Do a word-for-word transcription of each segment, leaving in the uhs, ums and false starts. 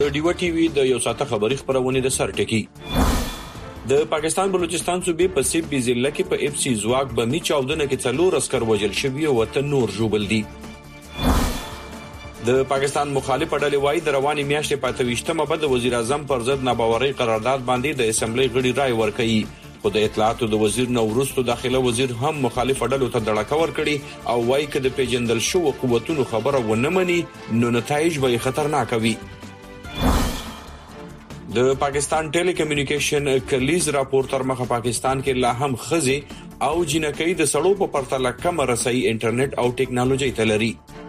ډیوا ټي وي د یو ساعته خبري خبرونه د سر ټکی د پاکستان بلوچستان صوبې په سیب بي ضلع کې په اف سي زواک بمي چاودنه کې څلور عسكر وژل شوي او ته نور جوړل دي. د پاکستان مخالف ډلې وايي د رواني میاشتې په اتويشتمه به د وزیر اعظم پر ضد ناباوري قرارداد باندې د اسمبلی غړي رائے ورکړي، خو د اطلاعاتو د وزیر نوروستو داخله وزیر هم مخالف ډلو ته دړکه ورکړي او وايي چې د پیجندل شو قوتونو خبره ونه مني نو نتایج به خطرناک وي. د پاکستان ټیلی کمیونیکیشن کلیز راپور تر مخه پاکستان کې لا هم خزي او جنکۍ د سړو په پرتله کم رسي انټرنیټ او ټیکنالوژي تلري.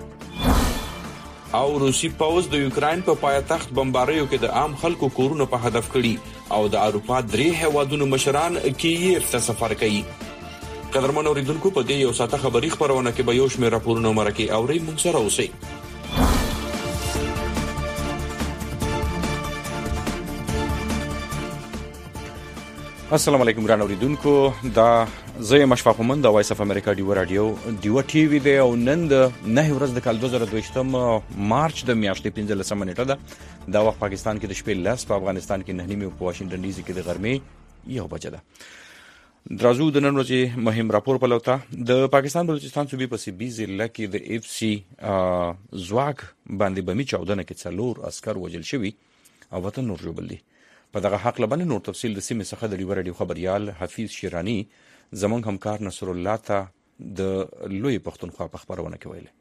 او روسي پوز د یوکرين په پایتخت بمباریو کې د عام خلکو کورونه په هدف کړي او د اروپا درې هوادونو مشران کیف ته سفر کوي. قدرمن اوریدونکو په دې یو ساعته خبري خبرونه کې به یو شمېر راپورونه مرکه اوري مونږ سره اوسئ. السلام علیکم ګران اوریدونکو، دا زه مشفق مومند د وایس اف امریکا ډیو رادیو ډیو ټي وي دی او نن د نه ورځ د کال دوه زره دوه مارچ د میاشتې پنځلسمه نیټه ده. دا وخت پاکستان کې د شپې لس، په افغانستان کې نه نیمه، په واشنگټن ډي سي کې د غرمې یو بجه ده. درازو د نن ورځې مهم راپور په لوتا د پاکستان بلوچستان صوبې په سیبي ضلع کې د اف سي زواک باندې بمي چاودنه کې څلور عسكر وژل شوي او وطن نور جوړل دي. په دغه حق لبنه نور تفصیل د سیمې څخه د ډیو رادیو خبريال حفیظ شیرانی زمونږ همکار نصر الله ته د لوی پښتونخوا په خبرونه کې ویل.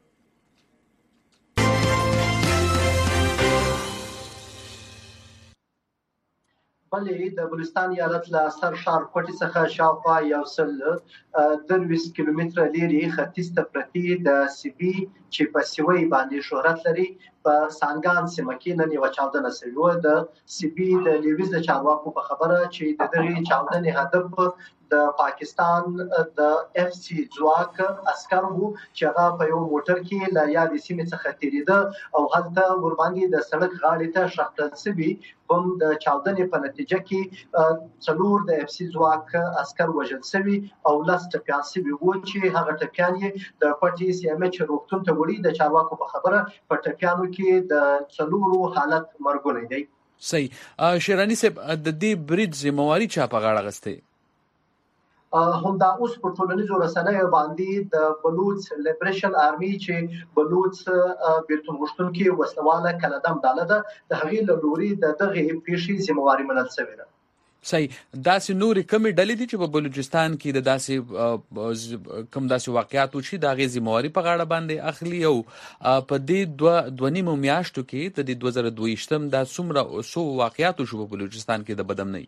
بلې د بلوچستان ایالت له سر ښار کوټې څخه شاوخوا یو سل درویشت کیلومتره لرې ختیځ ته پرتې د سیبي چې په سیوی باندې شهرت لري په سانګان سیمه کې نن یوه چاودنه شوې وه. د سیبي د لیویز د چارواکو په خبره چې د دغې چاودنې هدف د پاکستان د اف سی ځواک عسکر وو چې هغه په یو موټر کې له یادې سیمې څخه تېرېده او هلته ورباندې د سړک غاړې ته ښخ کړل شوي بم د چاودنې په نتیجه کې څلور د اف سی ځواک عسکر وژل شوي او لس ټپیان شوي وو چې هغه ټپیان یې د کوټې سی ام ایچ روغتون ته وړي. د چارواکو په خبره په ټپیانو کې د څلورو حالت مرګونی دی. صحیح. شیرانی صاحب د دې برید ذمہواری چا په غاړه اخیستې؟ همدا اوس په ټولنیزو رسنیو باندې د بلوچ لیبریشن آرمي چې بلوچ بیلتون غوښتونکي وسلواله کلدم ډاله ده د هغې له لوري د دغې پیښې ذمہواري منل شوې ده. صحیح. داسې نورې کمې ډلې دي چې په بلوچستان کې د داسې کم داسې واقعات وشي د هغې ذمہواري په غاړه باندې اخلي او په دې دوه دوه نیمو میاشتو کې د دې دوه زره دوهویشتم دا څومره څو واقعات وشو په بلوچستان کې د بدامنۍ؟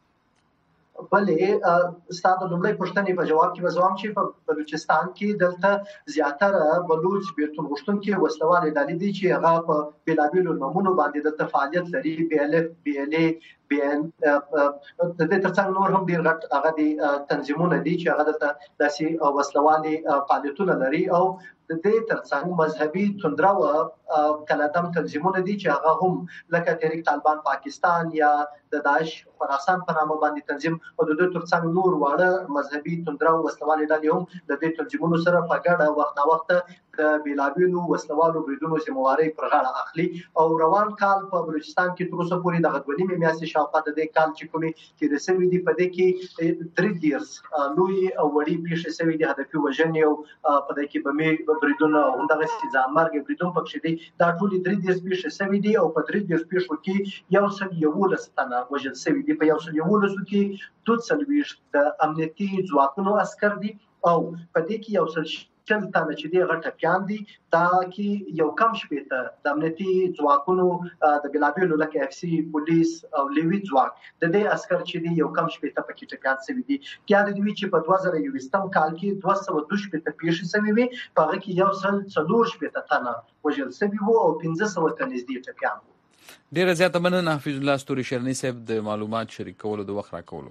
بلې ستا د لومړۍ پوښتنې په جواب کې به زه وایم چې په بلوچستان کې دلته زیاتره بلوچ بیلتون غوښتونکي وسلوالې ډلې دي چې هغه په بېلابېلو نومونو باندې دلته فعالیت لري. بي ال اف، بي ال اي، بي ان، د دې ترڅنګ نور هم ډېر غټ هغه د تنظیمونه دي چې هغه دلته داسې وسلوالې فعالیتونه لري او د دې ترڅنګ مذهبي توندرو کلدم تنظیمونه دي چې هغه هم لکه تحریک طالبان پاکستان یا د داعش خراسان په نامه باندې تنظیم او د دې ترڅنګ نور واړه مذهبي توندرو وسلوالې ډلې هم د دې تنظیمونو سره په ګډه وخت نا وخت د بیلابیلو وسلوالو بریدونو ذمہواري پر غاړه اخلي. او روان کال په بلوچستان کې تر اوسه پورې دغه دوه نیمې میاشتې شاوخوا د دې کال چې کومې تېرې شوي دي په دې کې درې دېرش لویې او وړې پیښې شوي دي، هدفي وژنې او په دې کې بمي بریدونه او همدغسې ځانمرګي بریدونه پکښې دي. دا ټولې درې دېرش پیښې شوي دي او په درې دېرش پیښو کې یو سل یولس تنه وژل شوي دي. په یو سل یولسو کې دوه څلوېښت د امنیتي ځواکونو عسکر دي او په دې کې یو سل شل تنه چې دي هغه ټپیان دي. دا کې یو کم شپېته د امنیتي ځواکونو د بېلابېلو لکه اف سی، پولیس او لیوي ځواک د دې عسکر چې دي یو کم شپېته پکې ټپیان شوي دي. یاد دې وي چې په دوه زره یوویشتم کال کې دوه سوه دوه شپېته پیښې شوې وې، په هغه کې یو سل څلور شپېته تنه وژل شوي وو او پنځه سوه ته نږدې ټپیان وو. ډېره زیاته مننه حفیظ الله ستوري شیرني صاحب د معلومات شریک کولو د وخت راکولو.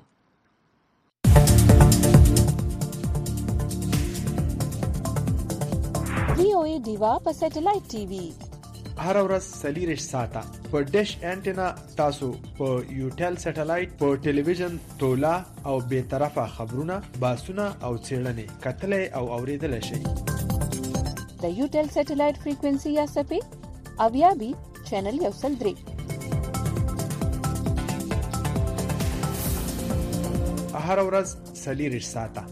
وی او ای ډیوا په سټلایټ ټي وي هر ورځ څلېرویشت ساعته په ډش انټینا تاسو په یوټل سټلایټ په ټلویزیون تولا او بې طرفه خبرونه، باسونه او څېړنې کتلی او اوریدلی شئ. د یوټل سټلایټ فریکوینسي یا څپې اویا بي چینل یو سل درې هر ورځ څلوېښت ساعته.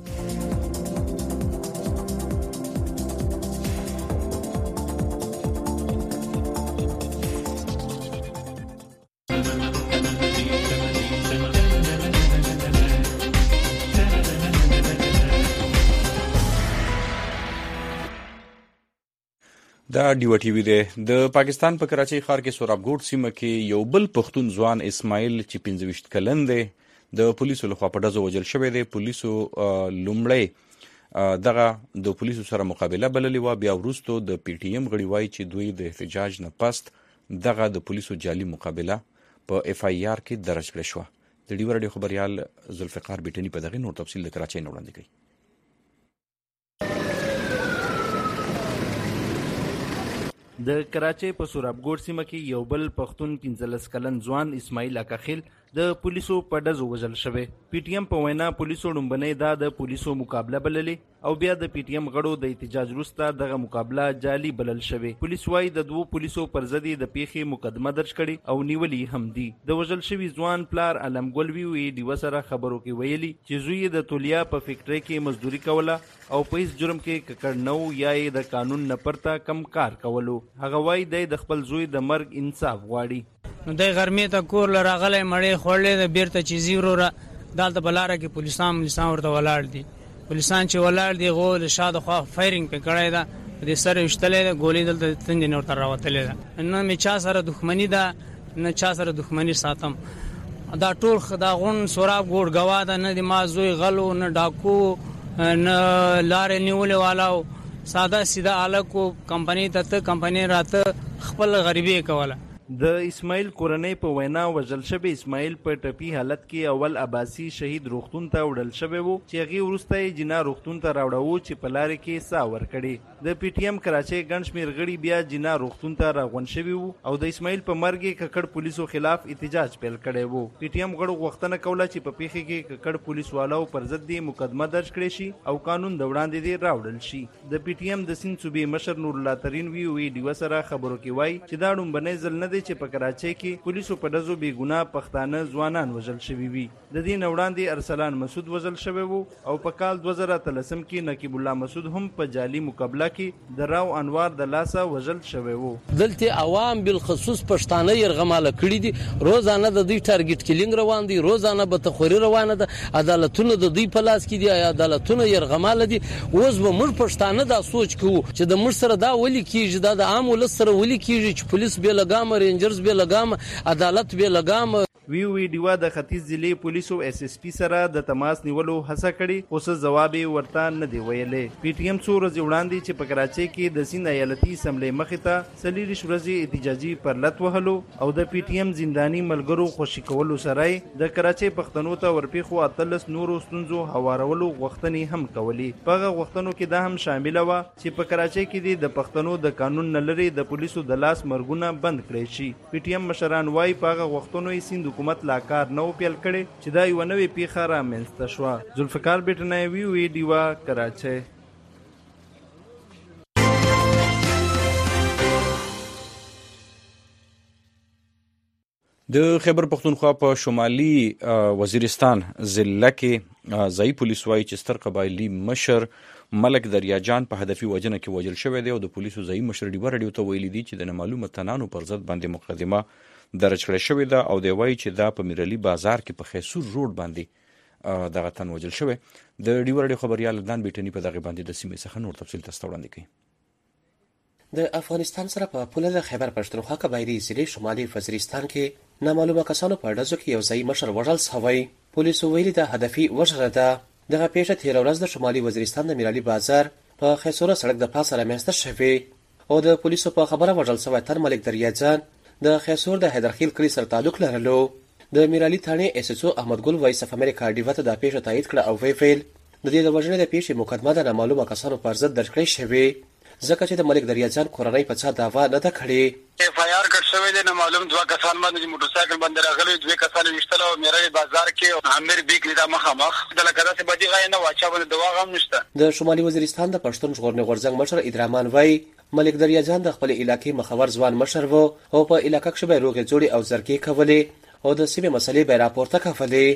دا ډیو ټي وی دی. د پاکستان په کراچۍ ښار کې سورابګوټ سیمه کې یو بل پښتون ځوان اسماعیل چې پنځه ویشت کلن دی د پولیسو لخوا په ډزو وژل شوی دی. پولیسو لومړی دغه د پولیسو سره مقابله بللې وه، بیا وروستو د پی ټي ایم غړي وایي چې دوی د احتجاج نه پس دغه د پولیسو جعلي مقابله په اف آی آر کې درج کړې شوه. د ډیو راډیو خبریال ذوالفقار بیټني په دغه نور تفصیل د کراچۍ نه وړاندې کوي. د کراچۍ په سورابګوټ سیمه کې یو بل پښتون پنځلس کلن ځوان اسماعیل اکاخیل د پولیسو په ډزو وژل شوی. پی ټي ایم په وینا پولیسو لومبنۍ دا د پولیسو مقابله بللې او بیا د پی ټي ایم غړو د احتجاج وروسته دغه مقابله جعلي بلل شوی. پولیس وايي د دوو پولیسو پر ضد د پیښې مقدمه درج کړي او نیولې هم دي. د وژل شوي ځوان پلار علم ګل وی ډیوه سره خبرو کې ویلي چې زوی د تولیا په فیکټرۍ کې مزدوري کوله او په هیڅ جرم کې ککړ نه و یا یې د قانون نه پرته کم کار کولو. هغه وايي دی د خپل زوی د مرګ انصاف غواړي. نو دی غرمې ته کور له راغلی مړې خوړلې د بیرته چې ځي وروره دلته په لاره کې پولیسان ملیسان ورته ولاړ دي. پولیسان چې ولاړ دي هغو د شا د خوا فایرنګ پې کړی ده، په دې سر یې ویشتلی ده، ګولۍ دلته تندې نه ورته راوتلې ده. نه مې چا سره دښمني ده نه چا سره دښمني ساتم. دا ټول دا غون سورابګوټ ګواه ده، نه د ما زوی غلو نه ډاکو نه لارې نیولې والاو، ساده سیده هلک و. کمپنۍ ته ته کمپنۍ راته خپل غریبي یې کوله. د اسماعیل کورنۍ په وینا وژل شوی اسماعیل په ټپي حالت کې اول عباسي شهید روغتون ته وړل شوی و چې هغې وروسته یې جنا روغتون ته راوړه چې په لارې کې ساه ورکړې. د پی ټي ایم کراچۍ ګڼ شمېر غړي بیا جنا روغتون ته راغونډ شوي وو او د اسماعیل په مرګ یې ککړ پولیسو خلاف احتجاج پیل کړی و. پی ټي ایم غړو غوښتنه کوله چې په پیښې کې ککړ پولیس والاو پر ضد دې مقدمه درج کړې شي او قانون د وړاندې دې راوړل شي. د پی ټي ایم د سیند صوبې مشر نور الله ترین وی وی ډیوه سره خبرو کې وایي چې دا ډومبنی ځل نه دی چې په کراچۍ کې پولیسو په ډزو بې ګناه پښتانه ځوانان وژل شوي وي. د دې نه وړاندې ارسلان مسعود وژل شوی و او په کال دوه زره اتلسم کې نقیب الله مسعود هم په جعلي مقابله کې د راو انوار د لاسه وژل شوی و. دلته عوام بالخصوص پښتانه یرغماله کړي دي، روزانه د دوی ټارګټ کیلینګ روان دي، روزانه به تخوري روانه ده، عدالتونه د دوی په لاس کې دي، عدالتونه یرغماله دي. اوس به موږ پښتانه دا سوچ کوو چې د موږ سره دا ولې کیږي، دا د عام ولس سره ولې کیږي چې پولیس بې لګامه، رینجرز بې لګامه، عدالت بې لګامه. وی وی ډیوه د ختیځ ضلع پولیسو اس اس پی سره د تماس نیولو هڅه کړې خو څه ځواب یې ورته نه دی ویلی. پی ټي ایم څو ورځې وړاندې چې په کراچۍ کې د سیند ایالتي اسمبلۍ مخې ته څلېرویشت ورځې احتجاجي پرلت وهلو او د پی ټي ایم زنداني ملګرو خوشي کولو سره د کراچۍ پښتنو ته ورپېښو اتلس نورو ستونزو هوارولو غوښتنې هم کولې. په هغه غوښتنو کې دا هم شامله وه چې په کراچۍ کې دې د پښتنو د قانون نه لرې د پولیسو د لاس مرګونه بند کړی شي. پی ټي ایم مشران وایي په هغه غوښتنو یې سیند حکومت لا کار نه و پیل کړی چې دا یوه نوې پیښه رامنځته شوه. ذوالفقار بیټنی وی وی ډیوه کراچۍ. د خیبر پختونخوا په شمالي وزیرستان ضلع کې ځایي پولیس وایي چې ستر قبایلي مشر ملک دریاجان په هدفي وژنه کې وژل شوی دی او د پولیسو ځایي مشر ډیوه راډیو ته ویلي دي چې د نامعلومه تنانو پر ضد باندې مقدمه درج کړی شوې ده او دی وایي چې دا په میرعلي بازار کې په خیسور روډ باندې دغه تن وژل شوی. د ډیو راډیو خبریال عدنان بیټني په دغه باندې د سیمې څخه نور تفصیل تاسو ته وړاندې کوي. د افغانستان سره په پوله د خیبر پښتونخوا قبایلي ضلع شمالي وزیرستان کې نامعلومه کسانو په ډزو کې یو ځایي مشر وژل شوی. پولیسو ویلي ده هدفي وژنه ده. دغه پیښه تېره ورځ د شمالي وزیرستان د میرعلي بازار په خیسوره سړک د پاسه رامنځته شوې او د پولیسو په خبره وژل شوی تن ملک دریاجان د خیسور د حیدرخیل کلي سره تعلق لرلو. د میرعلي تھانې اس ایس او احمد ګل وایس اف امریکا ډیوه ته دا پیښه تایید کړه او وی ویل د دې د وژنې د پیښې مقدمه د نامعلومه کسانو پر ضد درج کړې شوې ځکه چې د ملک دریاجان کورنۍ په څا دعوا نه ده کړې. اف آی آر کټ شوی دی نامعلوم دوه کسان باندې موټر سایکل باندې راغلي، دوه کسان ویشتل او میرعلي بازار کې امیر بیگ لیدا مخامخ د لکه داسې بدی غای نه واچا باندې دوا غم نشته. د شمالي وزیرستان د پښتون ژغورنې غورځنګ مشر ادرامان وای ملک دریاجان د خپل علاقې مخور ځوان مشر وو او په علاقې کې به روغې جوړې او زرګې کولې او د سیمې مسلې به راپورته کولې.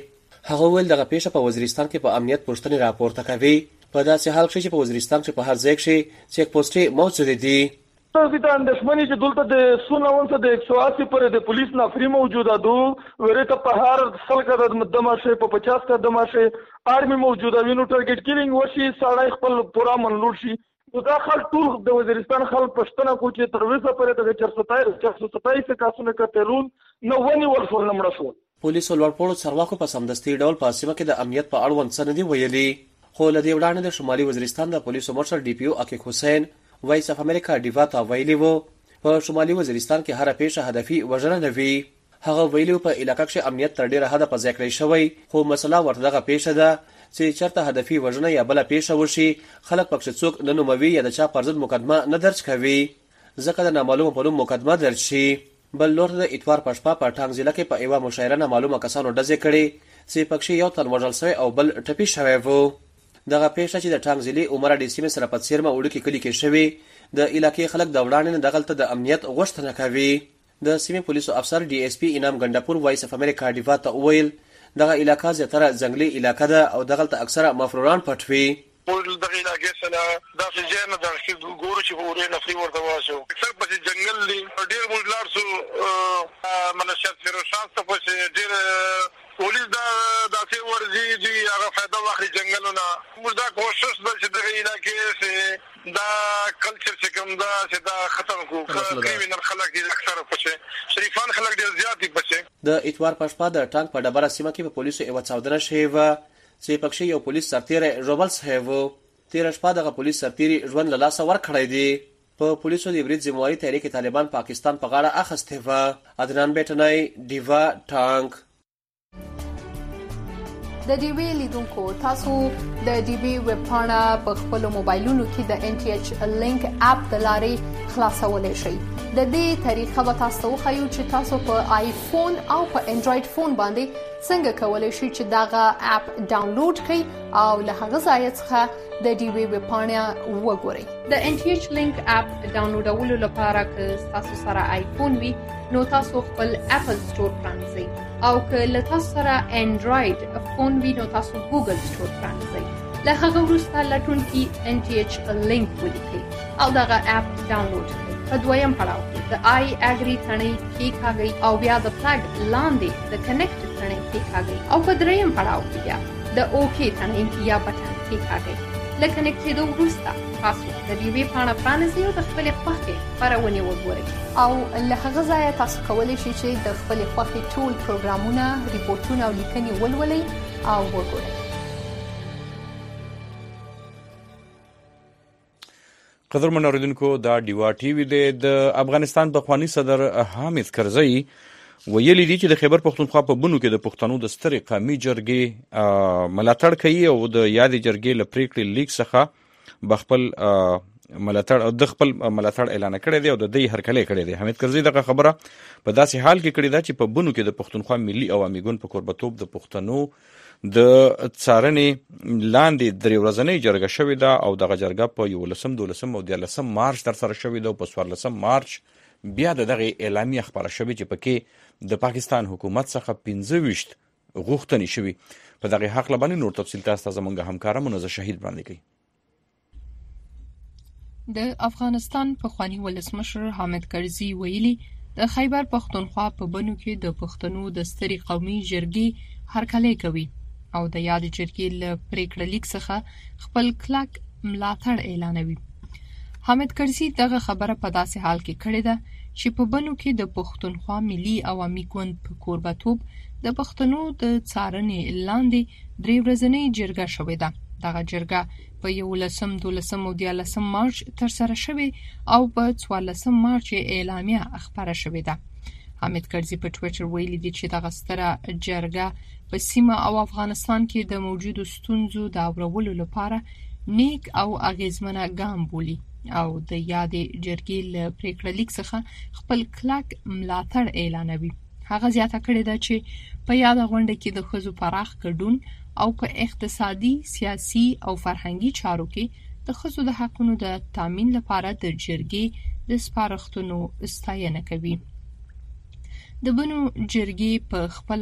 هغه ویل دغه پیښه په وزیرستان کې په امنیت پوښتنې راپورته کوي په داسې حال کې چې په وزیرستان کې په هر ځای کې چیک پوسټې موجود دي. د اندېښمنې چې دلته د سونه ونڅه د ایک سو اسی پورې د پولیس نفري موجوده دو ورې ته په هر سل کا د دماشه په پچاس کا دماشه آرمي موجوده وینو ټارګټ کیلینګ وشي سړی خپل پورا منلور شي. دا خلک ټول د وزیرستان خلک پښتنه کو چې تر اوسه پورې د چارسو ستایس کاسونه کتلون نو ونی ورسول نمړ شو. پولیسو لوړپوړو چارواکو په سمدستي ډول په سیمه کې د امنیت په اړوند څه نه دی ویلي، خو له دې وړاندې د شمالي وزیرستان د پولیسو مشر ډي پی او عقیق حسین وایس اف امریکا ډیوا ته ویلي وو په شمالي وزیرستان کې هر پیښه هدفي وژنه نه وي. هغه ویلي په علاقې کې امنیت تر ډیره حده په ځای کړی شوی، خو مسله ورته دغه پیښه ده چې چرته هدفي وژنه یا بل پیښه وشي خلک پکښ څوک نه نوموي یا د چا پر ضد مقدمه نه درج کوي ځکه د نامعلومه په نوم مقدمه درج شي. بل لور د اتوار په شپه په ټانګ ضلع کې په یوه مشاعره نامعلومه کسانو ډزې کړې چې پکښې یو تن وژل شوی او بل ټپي شوی و. دغه پیښه چې د ټانګ ضلع عمره ډي سیمې سره په څیرمه وړوکي کلي کې شوې، د علاقې خلک د وړاندې نه دغلته د امنیت غوښتنه کوي. د سیمې پولیسو افسر ډي اس پي انعام ګنډاپور وایس اف امریکا ډیوا ته وویل دغه علاقه زیاتره ځنګلي علاقه ده او دغلته اکثره مفروران پټ وي. دغه علاقې سره داسې ځای نه ده چې ګورو چې اورې نفري ورته واشو اکثر پسې جنګل دي. ډېر موږ لاړ شو منشیات فیروشان ته پسې ډېر پولیس دا داسې ورځي چې هغه فایده واخلي جنګلونه. موږ دا کوشش ده چې دغه علاقې دا کلچر چې کوم دا چې دا ختم کړو. کریمینل خلک دي اکثر پسې شریفان خلک ډېر زیات دي پسې. د اتوار په شپه د ټانګ په ډبره سیمه کې په پولیسو یوه چاودنه شوې وه چې پکښې یو پولیس سرتیری ژوبل شوی و. تېره شپه دغه پولیس سرتیري ژوند له لاسه ورکړی دی. په پولیسو د برید ذمواري تحریک طالبان پاکستان په غاړه اخیستې وه. عدنان بیټنی ډیوا ټانګ. د ډیوی لیدونکو تاسو د ډیوی ویب پاڼه په خپل موبایلونو کې د ان ټي ایچ لینک اپ د لارې خلاصولی شئ. د دې طریقه به تاسو ته وښیو چې تاسو په آیفون او په انډراید فون باندې څنګه کولی شئ چې دغه اپ ډاونلوډ کړئ او له هغه ځایه څخه د ډیوی ویب پاڼه وګورئ. د ان ټي ایچ لینک اپ ډاونلوډولو لپاره که تاسو سره آیفون وي نو تاسو خپل اپل سټور پرانیزئ او که له تاسو سره انډراید فون وي نو تاسو ګوګل سټور پرانیزئ. له هغه وروسته لټونکي ان ټي ایچ لینک ولیکئ او دغه اپ ډاونلوډ کړئ. په دویم پړاو کې د آی اګری تڼۍ کېکاږئ او بیا د پلګ لاندې د کنیکټ تڼۍ کېکاږئ او په دریم پړاو کې بیا د اوکې تڼۍ یا بټن کېکاږئ. له کنیکټ کېدو وروسته تاسو د ډیوی پاڼه پرانیزئ او د خپلې خوښې خپرونې وګورئ او له هغه ځایه تاسو کولی شئ چې د خپلې خوښې ټول پروګرامونه، ریپورټونه او لیکنې ولولئ او وګورئ. قدرمن اوریدونکو دا ډیوا ټي وي دی. د افغانستان پخوانی صدر حامد کرزی ویلي دي چې د خیبر پښتونخوا په بنو کې د پښتنو د سترې قومي جرګې ملاتړ کوي او د یادې جرګې له پریکړې لیک څخه بخپل ملاتړ د خپل ملاتړ اعلان کړی دی او د دې هرکلی کړی دی. حامد کرزی دغه خبره په داسې حال کې کړې ده چې په بنو کې د پښتونخوا ملي عوامي ګوند په کوربتوب د پښتنو د څارنې لاندې درې ورځنۍ جرګه شوې ده او دغه جرګه په یولسم، دولسم او دیارلسم مارچ ترسره شوې ده او په څوارلسم مارچ بیا د دغه اعلامیه خپره شوې چې پکې د پاکستان حکومت څخه پنځه ویشت غوښتنې شوي. په دغه حق باندې نور تفصیل تاسو ته زموږ همکاره منزه شهید وړاندې کوي. د افغانستان پخوانی ولسمشر حامد کرزي ویلي د خیبر پښتونخوا په بنو کې د پښتنو د سترې قومي جرګې هرکلی کوي او د یاد جرګې له پریکړه لیک څخه خپل کلک ملاتړ اعلانوي. حامد کرزي دغه خبره په داسې حال کې کړې ده چې په بنو کې د پښتونخوا ملي عوامي ګوند په کوربتوب د پښتنو د څارنې لاندې درې ورځنۍ جرګه شوې ده. دغه جرګه په یولسم، دولسم او دیارلسم مارچ ترسره شوې او په څوارلسم مارچ اعلامیه خپره شوې ده. حامد کرزي په ټویټر ویلي دي چې دغه ستره جرګه په سیمه او افغانستان کې د موجودو ستونزو د اورولو لپاره نیک او اغیزمنه ګام بولي او د یادې جرګې له پریکړه لیک څخه خپل کلک ملاتړ اعلانوي. هغه زیاته کړې ده چې په یاده غونډه کې د ښځو پراخ ګډون او په اقتصادي، سیاسي او فرهنګي چارو کې د ښځو د حقونو د تامین لپاره د جرګې د سپارښتنو ستاینه کوي. د بنو جرګې په خپله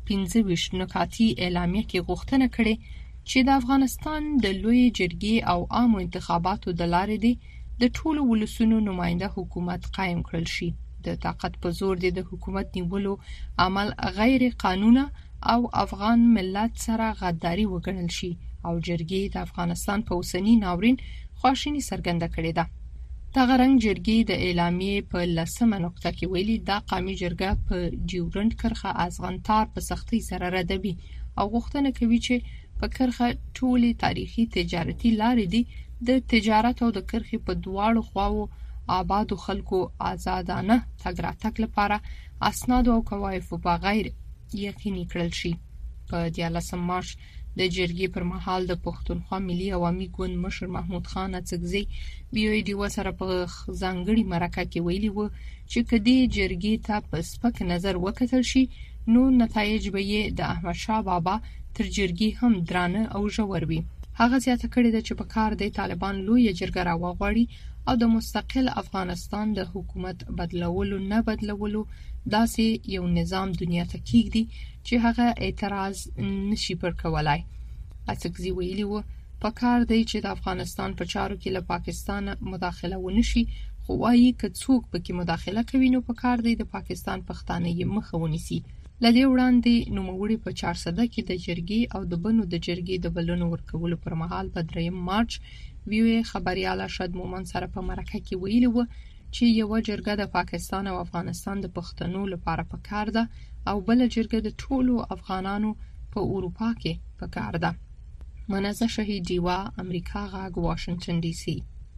پنځه ویشت نکاتي اعلامیه کې غوښتنه کړې چې د افغانستان د لوی جرګې او عامو انتخاباتو د لارې دی د ټولو ولسونو نماینده حکومت قائم کړل شي. د طاقت په زور دی د حکومت نیولو عمل غیر قانونه او افغان ملت سره غداري وګڼل شي او جرګې د افغانستان په اوسني ناورین خواشیني څرګنده کړې ده. دغه رنګ جرګې د اعلامیې په لسمه نقطه کې ویلي دا قومي جرګه په ډیورنډ کرښه ازغنتار په سختۍ سره ردوي او غوښتنه کوي چې په کرښه ټولې تاریخي تجارتي لارې دي د تجارت او د کرښې په دواړو خواو آبادو خلکو آزادانه تګ راتګ لپاره اسناد او کوایفو بغیر یقیني کړل شي. په دیارلسم مارچ د جرګې پر مهال د پښتونخوا ملي عوامي ګوند مشر محمود خان اڅکزي بي او ډي سره په ځانګړي مرکه کې ویلي و چې کدی جرګې ته په سپک نظر وکتل شي نو نتایج به یې د احمد شاه بابا تر جرګې هم درانه او ژور وي. هغه زیاته کړې ده چې په کار د طالبان لوی جرګه راوغواړي او د مستقل افغانستان د حکومت بدلولو نه بدلولو داسې یو نظام دنیا ته کېږدي چې هغه اعتراض نشي پر کولای. اڅکزي ویلي و په کار دی چې د افغانستان په چارو کې له پاکستان مداخله ونشي خو وايي که څوک پکې مداخله کوي نو په کار دی د پاکستان پښتانه یې مخه ونیسي. لدې وړاندې نوموړي په چارسده کې د جرګې او د بنو د جرګې د بلنو ورکولو پر مهال په دریم مارچ ویو خبريال ارشد مومن سره په مرکه کې ویلي و چې یو جرګه د پاکستان او افغانستان د پښتنو لپاره پکار ده او بل جرګه د ټولو افغانانو په اروپا کې پکار ده. منازه شهید دیوا امریکا غاګ واشنگټن ډي سي.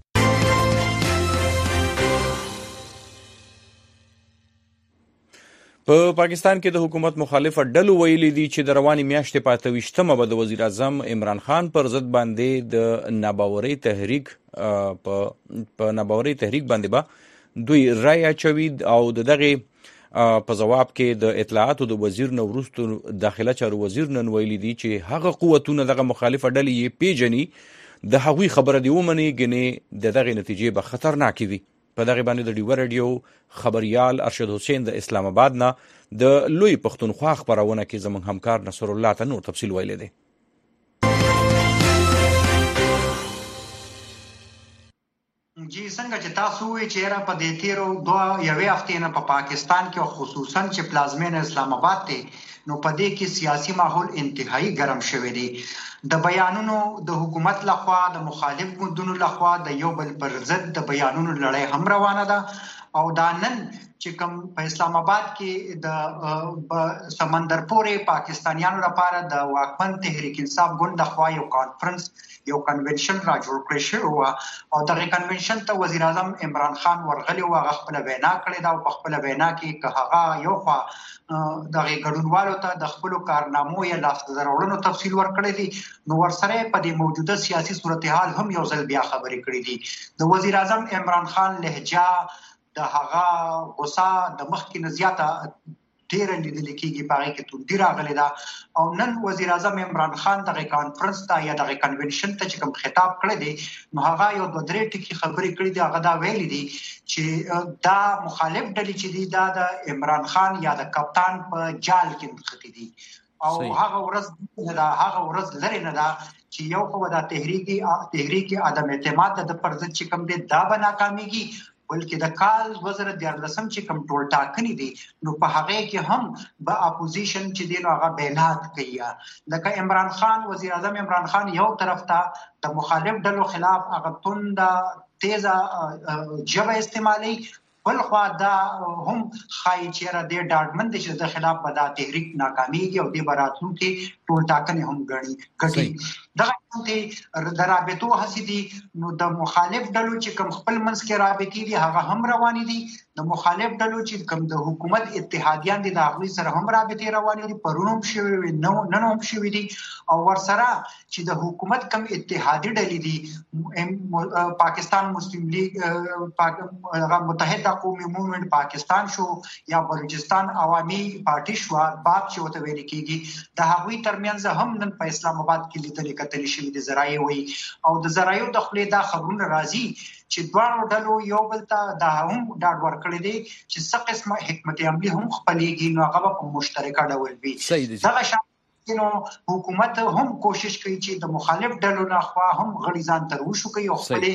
په پاکستان کې د حکومت مخالفه ډلو ویلي دي چې د رواني میاشتې په اته ویشتمه به د وزیر اعظم عمران خان پر ضد باندې د ناباورۍ تحریک په ناباورۍ تحریک باندې به دوی رای اچوي او د دغه په جواب کې د اطلاعاتو د وزیر نو وروسته داخله چارو وزیر نن ویلي دي چې هغه قوتونه دغه مخالفه ډلې یې پیژني د هغوی خبره دی ومني ګنې د دغه نتیجې به خطرناکې وي. په دغه باندې د ډیو رادیو خبريال ارشد حسین د اسلام آباد نه د لوی پښتونخوا خبرونه کې زموږ همکار نصر الله ته نور تفصیل ویلی دی. جی څنګه چې تاسو وی چې را په دې تیرو دوه یوې هفتې نه په پا پاکستان کې او خصوصا چې پلازمینه اسلام آباد ته نو په دې کې سیاسي ماحول انتهایی ګرم شوی دی. د بیانونو د حکومت لخوا د مخالف ګوندونو لخوا د یو بل پر ضد د بیانونو لړۍ هم روانه ده او دا نن چې کوم په اسلام آباد کې د سمندر پورې پاکستانیانو لپاره د واکمن تحریک انصاف ګوند لخوا یو کانفرنس یو کنونشن را جوړ کړی شو او دغه کنونشن ته وزیر اعظم عمران خان ورغلی او هغه خپل وینا کړې ده او په خپل وینا کې که هغه یو خوا دغه ګډونوالو ته د خپل کارنامو یا لاسته راوړنو تفصیل ورکړی دي نو ورسره په دې موجوده سیاسي صورتحال هم یو ځل بیا خبرې کړې دي. د وزیر اعظم عمران خان لهجه د هغه غصه د مخکې نه زیاته ډیره لیدل کېږي په هغه کې توندي راغلې ده او نن وزیر اعظم عمران خان دغه کانفرنس ته یا دغه کنونشن ته چې کوم خطاب کړی دی نو هغه یو دوه درې ټکي خبرې کړې دي. هغه دا ویلي دي چې دا مخالف ډلې چې دي دا د عمران خان یا د کپتان په جال کې نښتي دي او هغه ورځ نه دا هغه ورځ لري نه دا چې یو خو دا تحریکي تحریکي عدم اعتماد د پر ضد چې کوم دي دا به ناکامېږي بلکې د کال دوه زره دیارلسم چې کوم ټول ټاکنې دي نو په هغه کې هم به اپوزیشن چې دی نو هغه بیانات کوي لکه عمران خان وزیر اعظم عمران خان یو طرف ته د مخالف ډلو خلاف هغه توند تیزه ژبه استعمالي بل خوا دا هم خای چې را دې ډاډمن دي چې د خلاف به دا تحریک ناکامېږي او دې براتونکو ټول ټاکنې هم غړي غټي دغه ته د رابطو هڅې دي نو د مخالف ډلو چې کوم خپل منځ کې رابطې دي هغه هم روانې دي د مخالف ډلو چې کوم د حکومت اتحادیان دي د هغوی سره هم رابطې روانې دي پرون هم شوي وي نن هم شوي دي او ورسره چې د حکومت کوم اتحادي ډلې دي پاکستان مسلم لیگ متحده قومي موومنټ پاکستان شو یا بلوچستان عوامي پارټي شو باب چې وته ویل کېږي د هغوی ترمنځ هم نن په اسلام آباد کې لیدل کتل شي شوي د ذرایع وي او د ذرایعو د خولې دا خبرونه راځي چې دواړو ډلو یو بل ته دا هم ډاډ ورکړی دی چې څه قسمه حکمت عملي هم خپلېږي نو هغه په مشترکه ډول وي. دغه شان نو حکومت هم کوشش کوي چې د مخالف ډلو نه خوا هم غړي ځان تر وشو کوي او خپل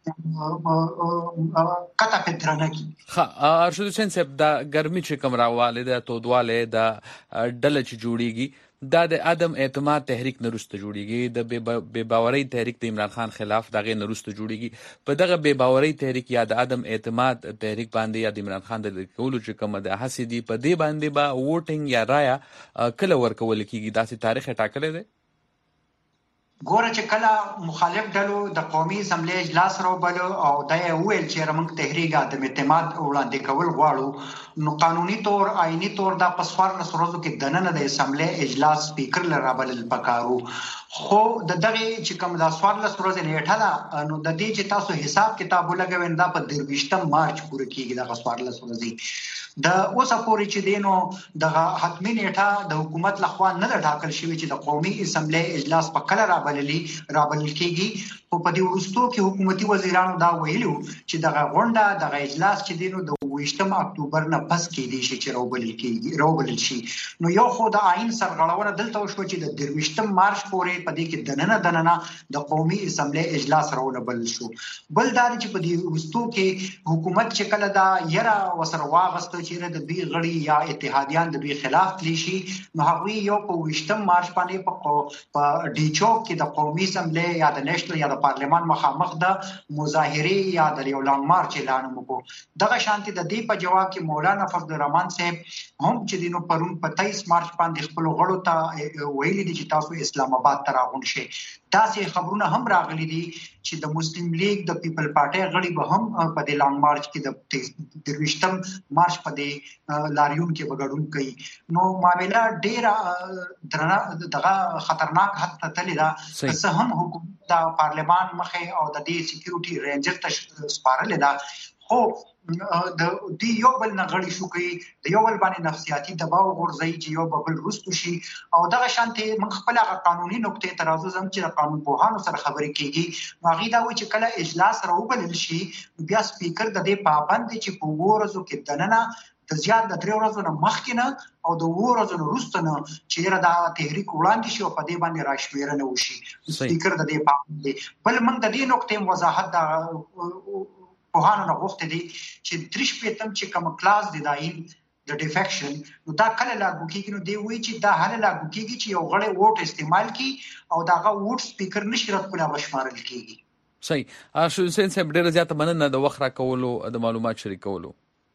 کته پدرنه کی. ها ارشد حسین صاحب دا ګرمي چې کوم راواله ده تودواله دا ډله چې جوړیږي دا د عدم اعتماد تحریک نرسته جوړیږي د بے باورۍ تحریک د عمران خان خلاف دغه نرسته جوړیږي په دغه بے باورۍ تحریک یا د عدم اعتماد تحریک باندې یا د عمران خان د کولو چې کوم د حسدي په دې باندې با ووټینګ یا رایا کله ورکول کیږي داسې تاریخ ټاکلې ده. ګوره چې کله مخالف ډلو د قومي اسمبلی اجلاس راوبلو او دا یې وویل چې موږ تحریک عدم اعتماد وړاندې کول غواړو نو قانوني طور آئینی طور دا په څوارلس ورځو کې دننه د اسمبلی اجلاس سپیکر له رابلل پکارو خو د دغه چې کوم د څوارلس ورځې نیټه ده نو د دې چې تاسو حساب کتاب ولګوئ دا په درویشتم مارچ پورې کېږي دغه څوارلس ورځې د اوسه پورې چې دینو دغه حتمي نیټه د حکومت لخوا نه ده ټاکل شوې چې د قومي اسمبلی اجلاس په کله رابللي رابلل کېږي خو په دې وروستو کې حکومتي وزیرانو دا ویلو چې دغه غونډه دغه اجلاس چې دینو د اوویشتم اکتوبر نه پس کېدی شي چې راوبلل کېږي راوبلل شي نو یو خو د آئین سرغړونه دلته وشو چې د درویشتم مارچ پورې په دې کې دننه دننه د قومي اسمبلی اجلاس راوبلل شو. بل دا چې په دې وروستو کې حکومت چې کله دا یره وسره واغسته چې د دوی غړي یا اتحادیان د دوی خلاف تلی شي نو هغوی یو په اوویشتم مارچ باندې په ډي چوک کې د قومي اسمبلی یا د نېشنل یا د پارلمان مخامخ د مظاهرې یا د یو لانګ مارچ اعلان وکړو. دغه شانتي د دې په جواب کې مولانا فضل الرحمن صاحب هم چې دینو پرون په تیئیس مارچ باندې خپل غړو ته ویلي دي چې تاسو اسلام آباد ته راغون شئ. داسې خبرونه هم راغلي دي چې د مسلم لیگ د پیپل پارټي غړي به هم په دې لانګ مارچ کې د درویشتم مارچ په دې لاریون کې وګړون کوي. نو معاملہ ډېر درنه دغه خطرناک حد ته تللی ده څه هم حکومت د پارلمان مخې او د دې سکیورټي رینجر ته سپارلې ده خو د دې یو بل نه غړي شو کوي د یو بل باندې نفسیاتي دباو غورځي چې یو بل رستو شي او دغه شانتي موږ خپل قانوني نقطې ته راځو زم چې قانون پوهانو سره خبرې کیږي نو هغه دا و چې کله اجلاس راوبلل شي بیا سپیکر د دې پابند چې په ورځو کې دننه د زیات د درې ورځو نه مخکې نه او د اووه ورځو نه وروسته نه چې را دا تحریک وړاندې شي او په دې باندې راشمېرنه وشي سپیکر د دې پابند دی. بل موږ د دې نقطې وضاحت د پوهانو نه غوښتي دي چې درش پیتم چې کوم کلاس دی داین د ډیفیکشن نو دا کله لاګو کیږي نو دی وی چې دا هله لاګو کیږي چې یو غړی ووټ استعمال کی او داغه ووټ سپیکر نشي راتپلا بشمارل کیږي. صحیح. ارشد حسین صاحب ډیره زیاته مننه د وخت را کولو د معلومات شریکولو.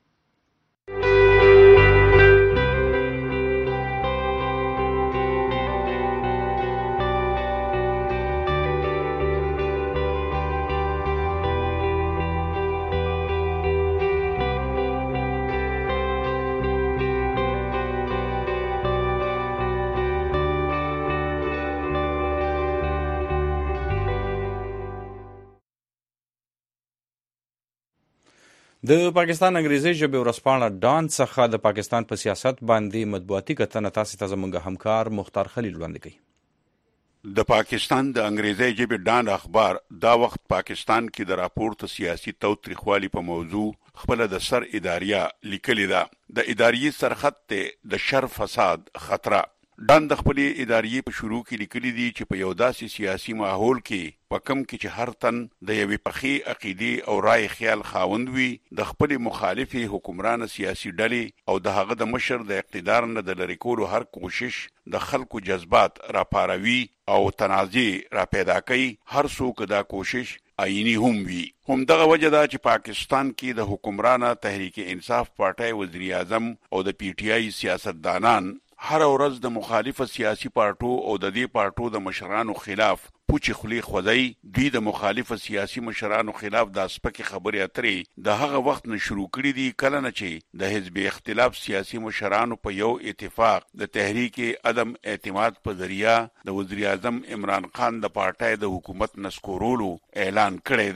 د پاکستان انګریزي ژبې ورځپاڼه ډان څخه د پاکستان په سیاست باندې مطبوعاتي کتنه تاسو ته زموږ همکار مختار خلیل وړاندې کوي. د پاکستان د انګریزي ژبې ډان اخبار دا وخت پاکستان کې د راپورته سیاسي توتریخوالي په موضوع خپل د سر اداریه لیکلي ده. د اداریې سرخط ته د شر فساد خطر. ډان د خپل اداریې په شروع کې لیکلي دي چې په یو داسې سیاسي ماحول کې په کم کې چې هر تن د یوې پخې عقیدې او رای خیال خاوند وي د خپل مخالفي حکمران سیاسي ډلې او د هغه د مشر د اقتدار نه د لری کولو هر کوشش د خلکو جذبات راپاروي او تنازع را پیدا کوي. هر څوک دا کوشش آئینی هم وي. هم دغه وجه دا چې پاکستان کې د حکمران تحریک انصاف پارټي وزیر اعظم او د پی ټی آی سیاستدانان هر ورځ د مخالفه سیاسي پارټو او د دې پارټو د مشرانو خلاف پوچی خلی خوځي. دوی د مخالفه سیاسي مشرانو خلاف د سپکې خبرې اترې د هغه وخت نه شروع کړي دي کله نه چې د حزب اختلاف سیاسي مشرانو په یو اتفاق د تحریک عدم اعتماد په ذریعہ د وزیر اعظم عمران خان د پارټي د حکومت نسکورولو اعلان کړی دی.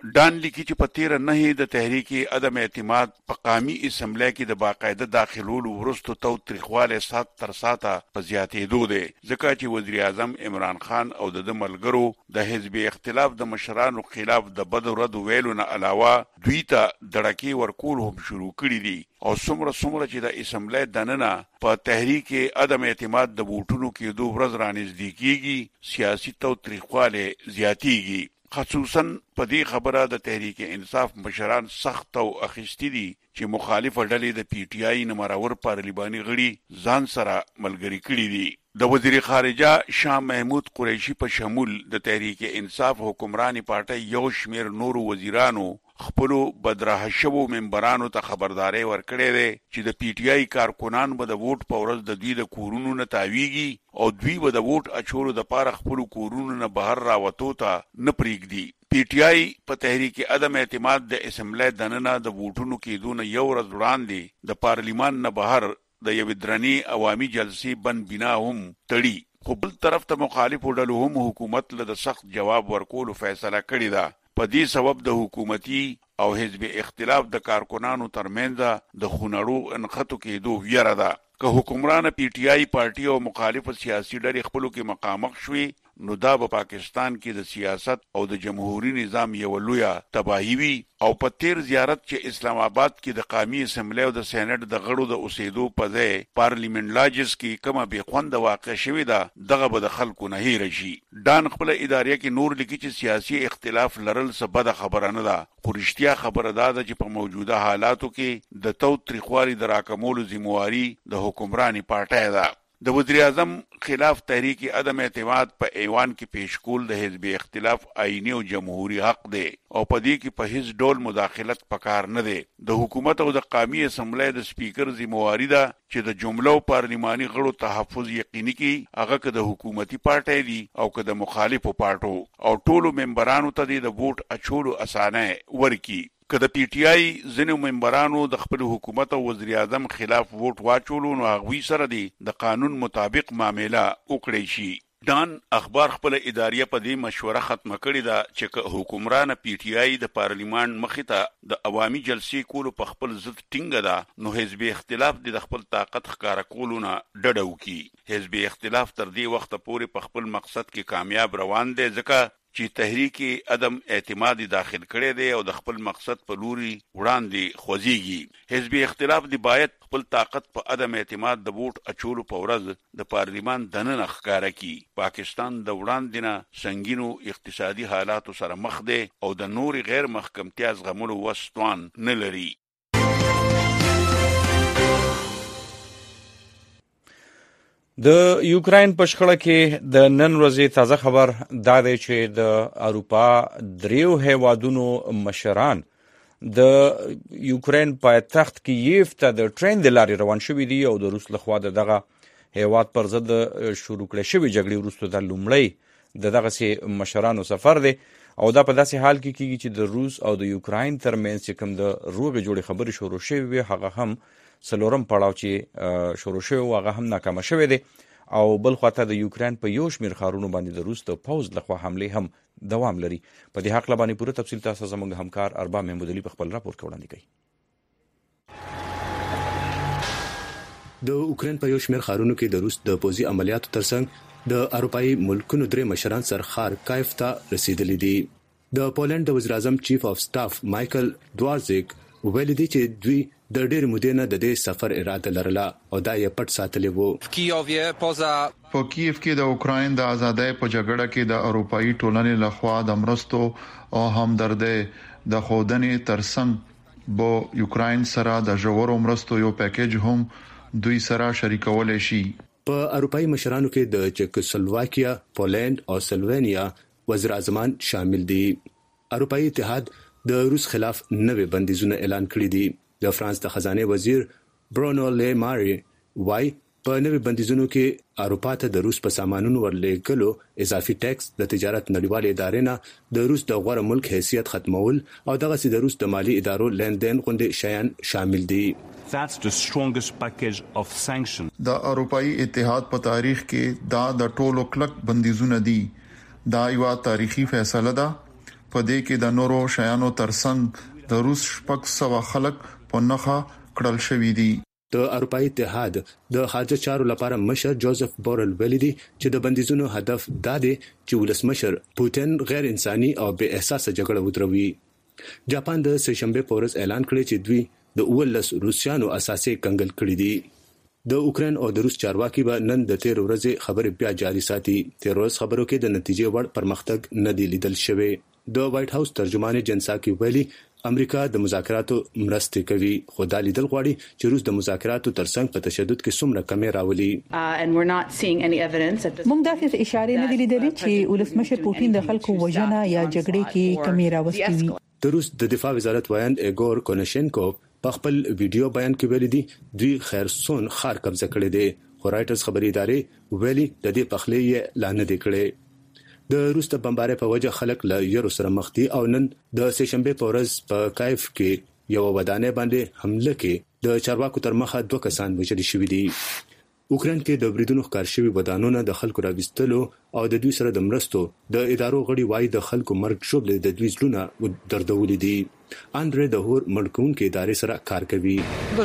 ډان لیکي چې په تیر نه د تحریک عدم اعتماد په قومي اسمبلی کې د باقاعده داخلولو وروسته تاوتریخواله سات تر ساته په زیاتېدو دی ځکه چې وزیر اعظم عمران خان او د ملګرو د حزب اختلاف د مشرانو خلاف د بد رد ویلو نه علاوه دوی ته دړکې ورکول هم شروع کړي دي او څومره څومره چې د اسمبلی دننه په تحریک عدم اعتماد د ووټونو کې دوه ورځ رانږدې کیږي سیاسي تاوتریخواله زیاتېږي خصوصا په دې خبره د تحریک انصاف مشران سخت او اخیستی دي چې مخالف ډلې د پی ټی آی نمرور پارلیماني غړي ځان سره ملګری کړي دي د وزیر خارجه شاه محمود قریشي په شمول د تحریک انصاف حکمرانی پارټي یو شمیر نور وزیرانو خپلو بدراه شوو ممبرانو ته خبرداري ورکړې ده چې د پی ټی آی کارکونان به د ووټ په ورځ د دوی د کورونو نه تاویږي او دوی به د ووټ اچولو د پاره خپل کورونو نه بهر راوتو ته نه پریږدي پی ټی آی په تحریک عدم اعتماد د اسمبلی دننه د ووټونو کې دونه یو ورځ وړاندې د پارلیمان نه بهر د یو درنی عوامي جلسې بن بنا هم تړي خو بل طرف ته مخالفو ډلو هم حکومت له سخت جواب ورکولو فیصله کړې ده په دې سبب د حکومتي او حزب اختلاف د کارکونانو ترمنځ د خونړو انخطو کېدو ویره ده که حکمران پی ټی آی پارټي او مخالف سیاسي ډلې خپلو کې مقامخ شوي نو دا په پاکستان کې د سیاست او د جمهوریت نظام یو لویه تباہی وي او په تیر زیارت چې اسلام آباد کې د قومي اسمبلی او د سېنات د غړو د اوسېدو په ځای پارلیمنت لاجز کې کومه بې خوند واقع شوې ده دغه به د خلکو نه هیر شي ډان خپل ادارې کې نور لیکي چې سیاسي اختلاف لرل څه بده خبره نه ده خو رښتیا خبره ده چې په موجوده حالاتو کې د تاوتریخوالي د راکمولو ذمہواري د حکمرانی پارټي ده د وزیر اعظم خلاف تحریک عدم اعتماد په ایوان کې پیش کول د حزب اختلاف آئینی او جمهوری حق دی او په دې کې په هیڅ ډول مداخلت پکار نه دی د حکومت او د قومي اسمبلی د سپیکر ذمہواری ده چې د جملو پارلیماني غړو تحفظ یقیني کړي هغه که د حکومتي پارټي دي او که د مخالفو پارټو او ټولو ممبرانو ته د ووټ اچولو اسانه ورکي که د پی ټی آی ځینو ممبرانو د خپل حکومت او وزیر اعظم خلاف ووټ واچولو نو هغوی سره دی د قانون مطابق معامله وکړی شي ډان اخبار خپل ادارې په دې مشوره ختمه کړې ده چې که حکمران پی ټی آی د پارلیمان مخې ته د عوامي جلسې کولو په خپل ضد ټینګه ده نو حزب اختلاف د خپل طاقت ښکارا کولو نه ډډه وکړي حزب اختلاف تر دې وخته پورې په خپل مقصد کې کامیاب روان دی ځکه چې تحریک عدم اعتماد داخل کړي دی او د خپل مقصد په لوري وړاندې خوځيږي حزب اختلاف دی باید خپل طاقت په عدم اعتماد د ووټ اچولو په ورځ د پارلیمان دننه ښکارا کړي پاکستان د وړاندې نه سنگینو اقتصادي حالاتو سره مخ دی او د نوري غیر محکمتیا زغملو وسوان نه لري د یوکراین په شخړه کې د نن ورځې تازه خبر دا دی چې د اروپا دریو هیوادونو مشران د یوکراین پایتخت کیف ته د ټرین د لارې روان شوي دي او د روس لخوا د دغه هیواد پر ضد شروع کړې شوې جګړې وروسته د لومړی د دغسې مشرانو سفر دی او دا په داسې حال کې کیږي چې د روس او د یوکراین ترمنځ چې کوم د روغې جوړې خبرې شروع شوې وي هغه هم څلورم پړاو چې شروع شوی و هغه هم ناکامه شوی دی او بل خواته د یوکراین په یو شمېر ښارونو باندې د روس د پوځ لخوا حملې هم دوام لري په دې هکله باندې پوره تفصیل تاسو زموږ همکار ارباب محمود علي په خپل راپور کې وړاندې کوي د اوکراین په یو شمېر ښارونو کې د روس د پوځي عملیاتو ترڅنګ د اروپאי ملکونو درې مشران سرخار کایف ته رسیدلي دي د پولند د وزیر اعظم چیف اف سټاف مایکل دوارزیک ویل دي چې دوی د ډېر مودې نه د دې سفر اراده لرله او دا یې پټ ساتلی وو په کیف کې د اوکراین د ازادۍ په جګړه کې د اروپאי ټولنې لخوا د مرستو او همدردۍ د خودنې ترڅنګ بو یوکراین سره د ژورو مرستو یو پیکیج هم دوی سره شریکول شي په اروپאי مشرانو کې د چکسلواکیا پولند او سلوونیا وزیر اعظمان شامل دي اروپאי اتحاد د روس خلاف نوې بندیزونه اعلان کړی دي د فرانس د خزانه وزیر برونو لیماری وای په نوې بندیزونو کې اروپا ته د روس په سامانونو ورلېږلو اضافي ټیکس د تجارت نړیوال ادارې نه د روس د غوړه ملک حیثیت ختمول او دغه سي د روس د مالی ادارو لیندین غونډې شیان شامل دي That's the strongest package of sanctions. د اروپאי اتحاد په تاریخ کې دا د ټولو کلک بندیزونه دي دا یو تاریخي فیصله ده په دې کې د نورو شیانو ترڅنګ د روس شپږ سوه خلک په نخښه کړل شوی دي. د اروپאי اتحاد د خارجه چارو لپاره مشر جوزف بورل ویلي دي چې د بندیزونو هدف دا دی چې ولسمشر پوتین غیر انساني او بې احساسه جګړه ودروي. جاپان د سه شنبه په ورځ اعلان کړی چې دوی د اولس روسيانو اساسي کنګل کړی دي. د اوکرين او د روس چارواکي به نن د تیر ورځې خبرې بیا جاري ساتي. تیر ورځ خبرو کې د نتیجې وړ پرمختګ نه دی لیدل شوی. د وایټ هاوس ترجمان جنساکي ویلي امریکا د مذاکراتو مرسته کوي، خو دا لیدل غواړي چې روس د مذاکراتو ترڅنګ په تشدد کې څومره کمی راولي. موږ داسې اشاره نه لیدلې چې ولسمشر پوتین د خلکو وژنه یا جګړې کې کمی راوستي وي. د روس د دفاع وزارت وایند ایګور کونشنکو په خپل ویډیو بیان کې ویلي دي دوی خیرسون ښار قبضه کړی دی، خو رائټرز خبري ادارې ویلي د دې پخلي یې لانه دی کړی. د روس د بمبارۍ په وجه خلک له یورو سره مخ دي او نن د سه شنبه په ورځ په کایف کې یو ودانۍ باندې حمله کې د چارواکو تر مخه دوه کسان وژل شوي دي. اوکرين کې د بریدونو ښکار شوی ودانونه د خلکو راوستلو او د دوی سره د مرستو د ادارو غړي وایي د خلکو مرګ شوبل د دوی ځلونه دردولې دي. اندرې د هور ملکون کې ادارې سره کار کوي.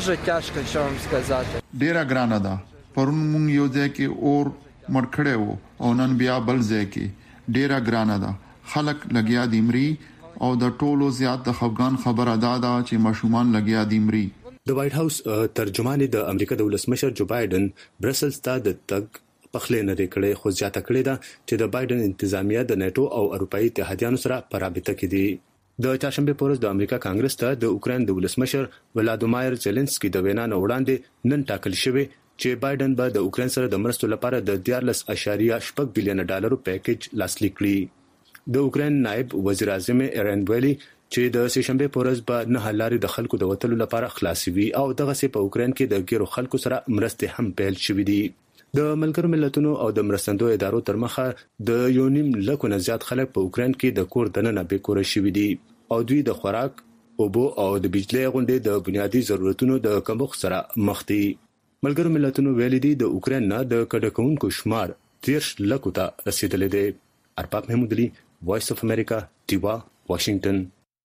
ډیره ګرانه ده. پرون مونږ یو ځای کې اور مړکړې وو او نن بیا بل ځای کې ډیره ګرانه ده. خلک لګیا دي مري او د ټولو زیات د خفګان خبره ده چې ماشومان لګیا دي مري. د وایټ هاوس ترجمان د امریکا د ولسمشر جو بایدن برسلز ته د تګ پخلې نه کړې، خو زیاته کړې ده چې د بایدن انتظامیه د نیټو او اروپאי اتحادیانو سره په رابطه کې دي. د چهارشنبه په ورځ د امریکا کانګرس ته د اوکرين د ولسمشر ولادیمیر زيلنسکي د وینا نه وړاندې نن ټاکل شوی چې بایدن به د اوکرين سره د مرستو لپاره د دیارلس اشاریه شپږ بلین ډالرو پیکیج لاسلیک کړي. د اوکرين نائب وزیر اعظم ایرن ویلي چې د سه شنبه په ورځ به نه لارې د خلکو د وټلو لپاره خلاصي وي او دغه سي په اوکرين کې د ګیرو خلکو سره مرستې هم پیل شوې دي. د ملګرو ملتونو او د مرستندو ادارو تر مخه د یونیم لکو نه زیات خلک په اوکرين کې د کور دننه به کور شوي دي او دوی د خوراک، اوبو او د بجلی غونډې د بنیادی ضرورتونو د کمښت سره مخ دي. ملګرو ملتونو ویلي دي د اوکرين نه د کډکونکو شمار تیرش لکو ته رسیدلې دي. ارپاک محمود علي، وایس اف امریکا، ډیوا، واشنگټن.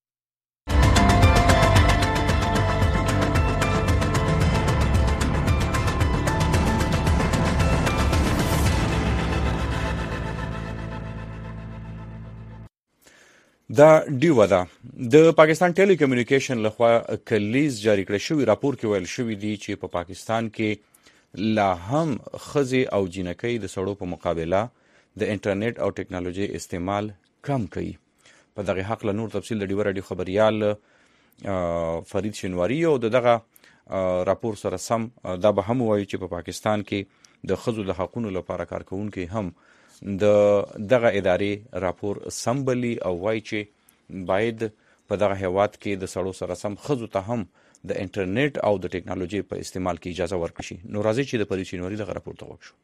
دا ډیوا ده. د پاکستان ټیلی کمیونیکیشن لخوا کلیز جاری کړی شوی راپور کې ویل شوی دی چې په پا پاکستان کې لا هم خزي او جنکۍ د سړو په مقابله د انټرنیټ او ټکنالوژي استعمال کم کوي. په دغه حق له نور تفصیل د ډیوا رادیو خبريال فرید شنواری او دغه راپور سره سم دا به هم وایي چې په پا پاکستان کې د خزو د حقوقو لپاره کارکونکي هم د دغه ادارې راپور سمبلی او وایي چې باید په دغه هیواد کې د سړو سره سم خزو ته هم د انټرنیټ او د ټکنالوژي په استعمال کې اجازه ورکړي شي. نو راځي چې د پریشینوري دغه راپور ته وښو.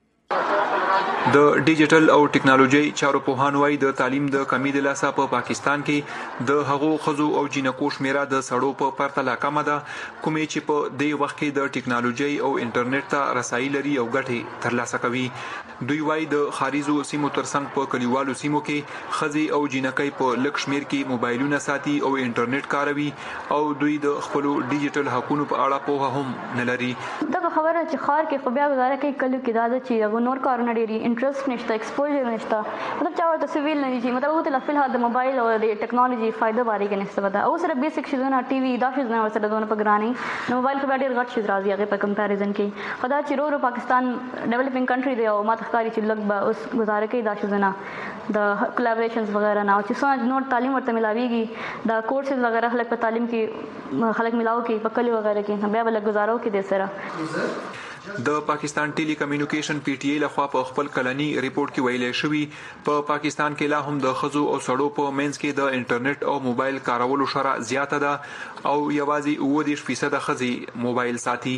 د ډیجیټل او ټکنالوژي چارو پوهان وایي د تعلیم د کمی د لاسه په پا پاکستان کې د هغو خزو او جنکو شمیره د سړو په پرتله کمه ده کومې چې په دې وخت کې د ټکنالوژي او انټرنیټ ته رسایي لري او ګټې ترلاسه کوي. دوی وایي د خارجو سیمو ترڅنګ په کلیوالو سیمو کې خزي او جنکۍ په لک شمیر کې موبایلونه ساتي او انټرنیټ کاروي او دوی د خپل ډیجیټل حقوقو په اړه پوهه هم نه لري. دا خبره چې خار کې خو بیا گزاره کوي کلو کې دا چې هغه نور کارونه ډېری انټرست نشته، ایکسپوژر نشته، مطلب چا ورته سویل نه دي، مطلب هغه ته فلحال د موبایل او د ټکنالوژي فائدہ باره کې نشته ودا او سره بیسیک شیزونه ټي وي دا شیزونه ورسره دونه په ګراني نو موبایل خو ډېر غټ شیز راځي هغه په کمپیریزن کې. خدا چې رو رو پاکستان ډیولپینګ کنټری دی او ما تخکاری چې لګ به اوس گزاره کوي دا شیزونه د کولیبریشنز وغیرہ نه او چې څنګه نور تعلیم ورته ملاويږي دا کورسز وغیرہ خلک په تعلیم کې خلک ملاو کې په کلی وغیرہ کې بیا بل گزارو کې د سره. د پاکستان ټیلی کمیونیکیشن پی ټی ای لخوا په خپل کلنی ریپورت کې ویلي شوی په پا پاکستان کې لا هم د خزو او سړو په منځ کې د انټرنیټ او موبایل کارولو شرح زیاته ده او یوازې اوه دېرش فیصد خزي موبایل ساتي.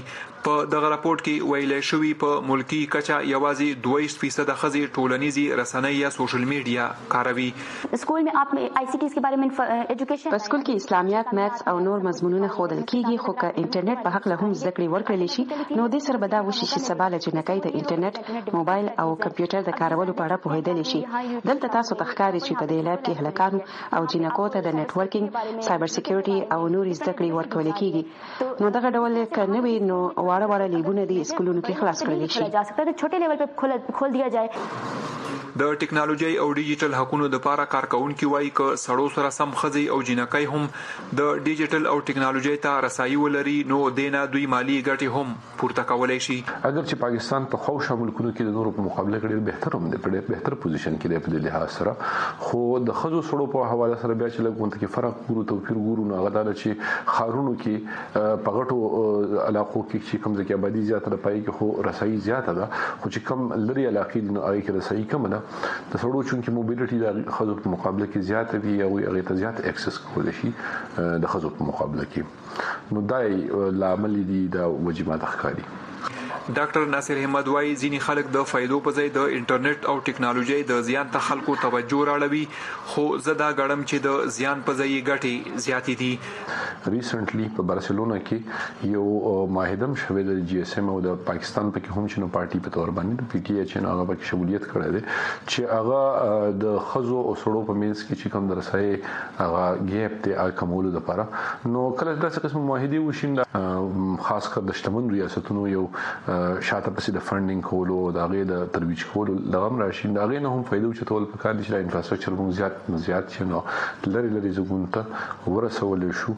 په دغه راپورټ کې ویل شوی په ملکی کچا یوازې دوه فیصد خزي ټولنیزي رسنۍ یا سوشل میډیا کاروي. School में आप I C T के बारे में education په سکول کې اسلامیات ماث او نور مضمونونه ښودل کیږي خو که انټرنیټ په حق له هم زده کړې ورکړل شي نو د سر بدا وشي چې سباله جنکۍ د انټرنیټ موبایل او کمپیوټر د کارولو په اړه پوهیدل شي. دلته تاسو تخکاري چې په دې لاب کې هلکانو او جنکو ته د نت ورکینګ سایبر سکیورټي او نور زده کړې ورکول کیږي. نو دغه ډول کنه وي نو واړه واړه لیبونه د سکولونو کې خلاص کړل شي. جا سکتا ہے چھوٹے لیول پہ کھول دیا جائے. د ټکنالوژي او ډیجیټل حقوقو د لپاره کارکونکو وایي ک سړو سره سم خزي او جنکۍ هم د ډیجیټل او ټکنالوژي ته رسایي ولري نو دینا دوی مالی ګټي هم پورته کولای شي. اگر چې پاکستان په خو شامل کونو کې د نورو په مقابله کې ډېر بهتر هم دی په بهتر پوزیشن کې دی په لحاظ سره خو د خزو سړو په حواله سره بیا چې لګونته کې فرق ګورو توپیر ګورو نو هغه دا چې خارونو کې په غټو علاقو کې چې کوم ځکه آبادی زیاته ده پای کې خو رسایي زیاته ده خو چې کم لري علاقې نو هغه کې رسایي کم ده. د سړو چونکې موبیلیټي د خزو په مقابله کې زیاته وي او هغه ته زیات اکسس کولای شي د خزو په مقابله کې نو دای لامل دي د وجیبات ښکاری. ډاکټر ناصر احمد وايي ځینې خلک د فائدو په ځای د انټرنیټ او ټکنالوژي د زیان ته خلکو توجه راړوي خو زدا غړم چې د زیان په ځای ګټي زیاتې دي. ریسنټلی په بارسلونا کې یو معاهده شوه د جی اس ایم او د پاکستان په کې هم چې نو پارټي په تور باندې د پی ټی ایچ نو هغه په شمولیت کړی دی چې هغه د خزو او سړو په منځ کې چې کوم درسای هغه ګیپ ته کمولو لپاره نو کله داسې قسم معاهده وشین خاص کر د شتمن ریاستونو یو شاته پسې د فندینګ کولو د هغه د ترویج کولو لغم راشي دا غي نه هم فائدو چې ټول په کار دي چې انفراستراکچر مو زیات زیات شي نو لری لری زګونته ورسول شو.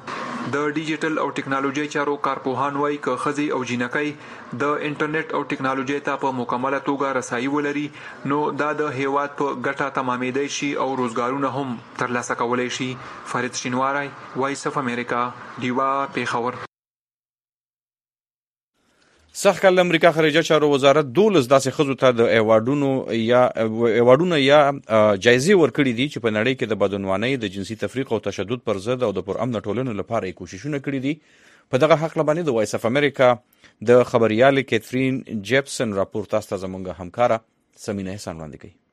د ډیجیټل او ټکنالوژي چارو کارپوهان وايي ک خزي او جنکۍ د انټرنیټ او ټکنالوژي ته په مکمله توګه رسایي ولري نو دا د هیواد په ګټه تمامېدای شي او روزګارونه هم ترلاسه کولای شي. فرید شینواری وایس اف امریکا دیوا پیښور. سخت کال امریکا خارجه چارو وزارت دولس داسې خزو ته د ایوارډونو یا ایوارډونو یا جایزې ورکړي دي چې په نړۍ کې د بدعنوانۍ د جنسي تفریق او تشدد پر ضد او د پرامن ټولنې لپاره کوششونه کړي دي. په دغه حق لبانې د وایس اف امریکا د خبريال کیترین جیپسن راپور تاسو ته زموږ همکارا سمینه احسان وړاندې کوي.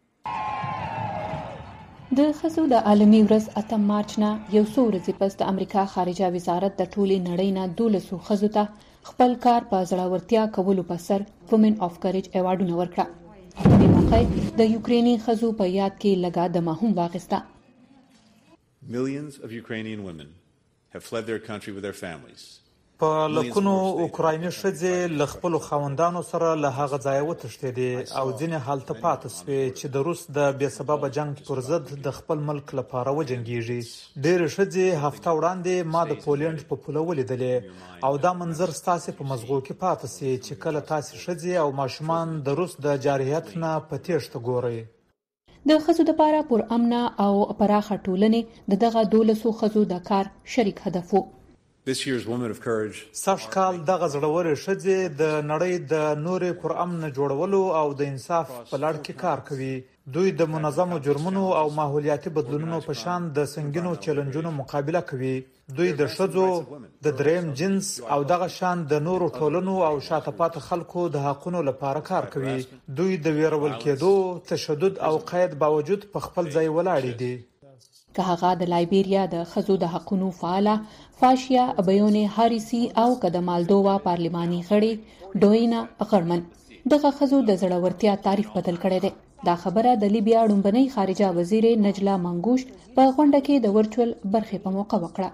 د خزو د عالمي ورځ اتم مارچ نه یو څو ورځې پس د امریکا خارجه وزارت د ټولې نړۍ نه دولسو خزو ته خپل کار په زړورتیا کولو په سر وومن اف کریج ایوارډونه ورکړه. په دې موقع د یوکریني خزو په یاد کې لګا دمه هم واغسته. Millions of Ukrainian women have fled their country with their families. په لکونو اوکرایني ښځې له خپلو خاوندانو سره له هغه ځایه وتښتېدې او ځینې هلته پاتې سوې چې د روس د بې سببه جنګ پر ضد د خپل ملک لپاره وجنګېږي. ډېرې ښځې هفته وړاندې ما د پولینډ په پوله ولیدلې او دا منظر ستاسې په مزغو کې پاتې سي چې کله تاسې ښځې او ماشومان د روس د جارحیت نه په تېښته ګورئ. د خزو د پاره پر امنه او پراخه ټولنې د دغه دولسو خزو د کار شریک هدف وو. This year's Women of Courage سږ کال دغه زړورې ښځې د نړۍ د نورې پر امن جوړولو او د انصاف په لړ کې کار کوي. دوی د منظمو جرمونو او ماحولیاتي بدلونونو په شان د سنگینو چیلنجونو مقابله کوي. دوی د ښځو د دریم جنس او دغه شان د نورو ټولنو او شاته پاتې خلکو د حقونو لپاره کار کوي. دوی د ویرول کېدو، تشدد او قید باوجود په خپل ځای ولاړ دي. که هغه د لایبیریا د خزو د حقونو فعاله فاشیا ابیونه هاریسی او که د مالدووا پارلماني غړي ډوینا غړمن دغه خزو د زړورتیا تعریف بدل کړی دی. دا خبره د لیبیا ډومبنۍ خارجه وزیر نجلا منګوش په غونډه کې د ورچوال برخې په موقع وکړه.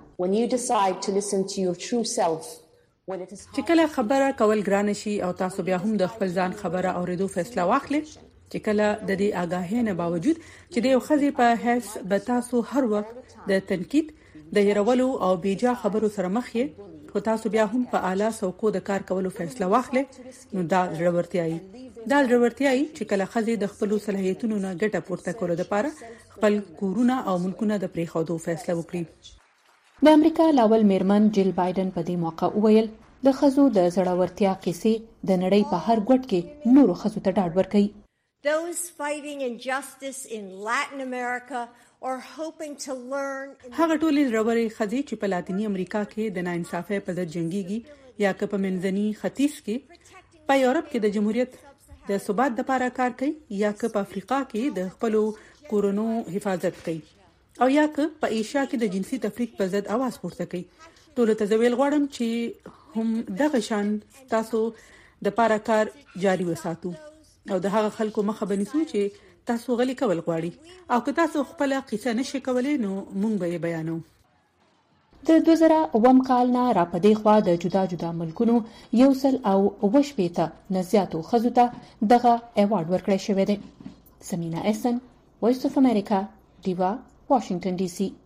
چې کله خبره کول ګران شي او تاسو بیا هم د خپل ځان خبره اوریدو فیصله واخلئ چې کله د دې آگاهۍ نه باوجود چې د یو ښځې په حیث به تاسو هر وخت د تنقید د هیرولو او بیجا خبرو سره مخ یې خو تاسو بیا هم په اعلی سوکو د کار کولو فیصله واخلئ نو دا زړورتیاي دا زړورتیاي چې کله ښځې د خپل صلاحیتونو نه ګټه پورته کولو لپاره خپل کورونه او ملکونه د پریښودو فیصله وکړي. د امریکا لاول میرمن جیل بایدن په دې موقع وویل د ښځو د زړورتیا کیسې د نړۍ په هر ګوټ کې نورو ښځو ته ډاډ ورکوي. Those fighting injustice in Latin America or hoping to learn هغه ټولې زړورې ښځې چې په لاتینی امریکا کې د ناانصافۍ په ضد جنګيږي یا که په منځني ختیځ کې، په یورپ کې د جمهوریت د ثبات لپاره کار کوي، یا که په افریقا کې د خپلو کورونو حفاظت کوي، او یا که په ایشیا کې د جنسي تفریق په ضد आवाज پورته کوي. ټول ته زه ویل غواړم چې هم دغه شان تاسو د لپاره کار جاري وساتو او د هغه خلکو مخه بنیسو چې تاسو غلي کول غواړي، او که تاسو خپل قصه نشئ کولای نو مونږ به یې بیانو. د دوه زره اووم کال نه را پدې خوا د جدا جدا ملکونو یو سل او اوه شپېته نه زیاتو ښځو ته دغه ایوارډ ورکړی شوی دی. سمینا احسن، وایس اف امریکا، ډیوا، واشنگټن ډي سي.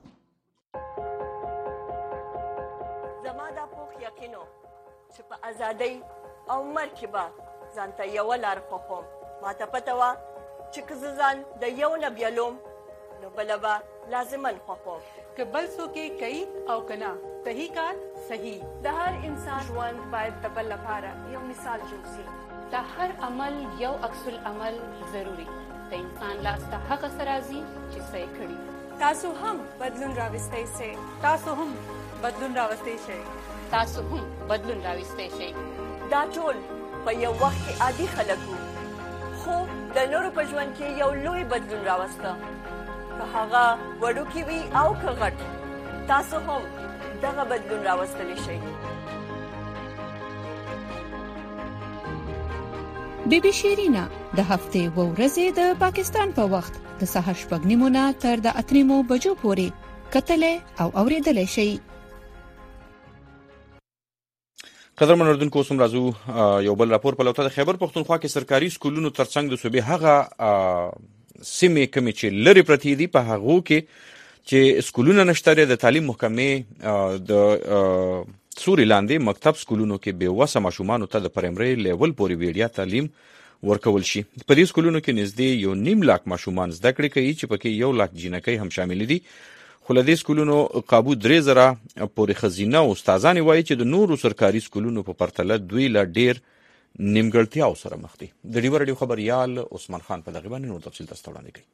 زما دا پوخ یقینو چې په ازادۍ او مرګ کې به ځان ته یوه لار خوښوم. ماته پته وه چې که زه ځان د یو نه بیلوم نو بله به لازماً خوښوم. که بل څوک یې کوي او که نه، صحیح کار صحیح. د هر انسان ژوند باید د بل لپاره یو مثال جوړ شي. د هر عمل یو عکس العمل ضروري. د انسان لاس ته هغه څه راځي چې څه یې کړي. تاسو هم بدلون راوستی شئ. تاسو هم بدلون راوستی شئ. تاسو هم بدلون راوستی شئ. دا ټول په یو وخت کې عادي خلک وو، خو د نورو په ژوند کې یو لوی بدلون راوسته. که هغه وړوکی وي او که غټ، تاسو هم دغه بدلون راوستلی شئ. بی بی شیرینا د هفتې و ورځې د پاکستان په وخت د سهار شپږ نیمو نه تر د اته نیمو بجو پورې کتلې او اوریدلې شي. قدرمن اردوونکو، اوس هم راځو یو بل راپور په لوته. د خیبر پښتونخوا کې سرکاري سکولونو ترڅنګ د صوبې هغه سیمې کمې چې لرې پرتې دي، په هغو کې چې سکولونه نشته د تعلیم محکمې د سوري لاندې مکتب سکولونو کې بې وسه ماشومانو ته د پرایمري لیول پورې ویډیا تعلیم ورکول شي. په دې سکولونو کې نږدې یو نیم لاک ماشومان زده کړې کوي چې پکې یو لاک جینکۍ هم شامل دي. خو له دې سکولونو قابو درې زره پورې ښځینه استادانې وایي چې د نورو سرکاري سکولونو په پرتله دوی له ډېر نیمګړتیاو سره مخ دي. د ډیوه راډیو خبریال عثمان خان په دغه باندې نور تفصیل تاسو ته وړاندې کوي.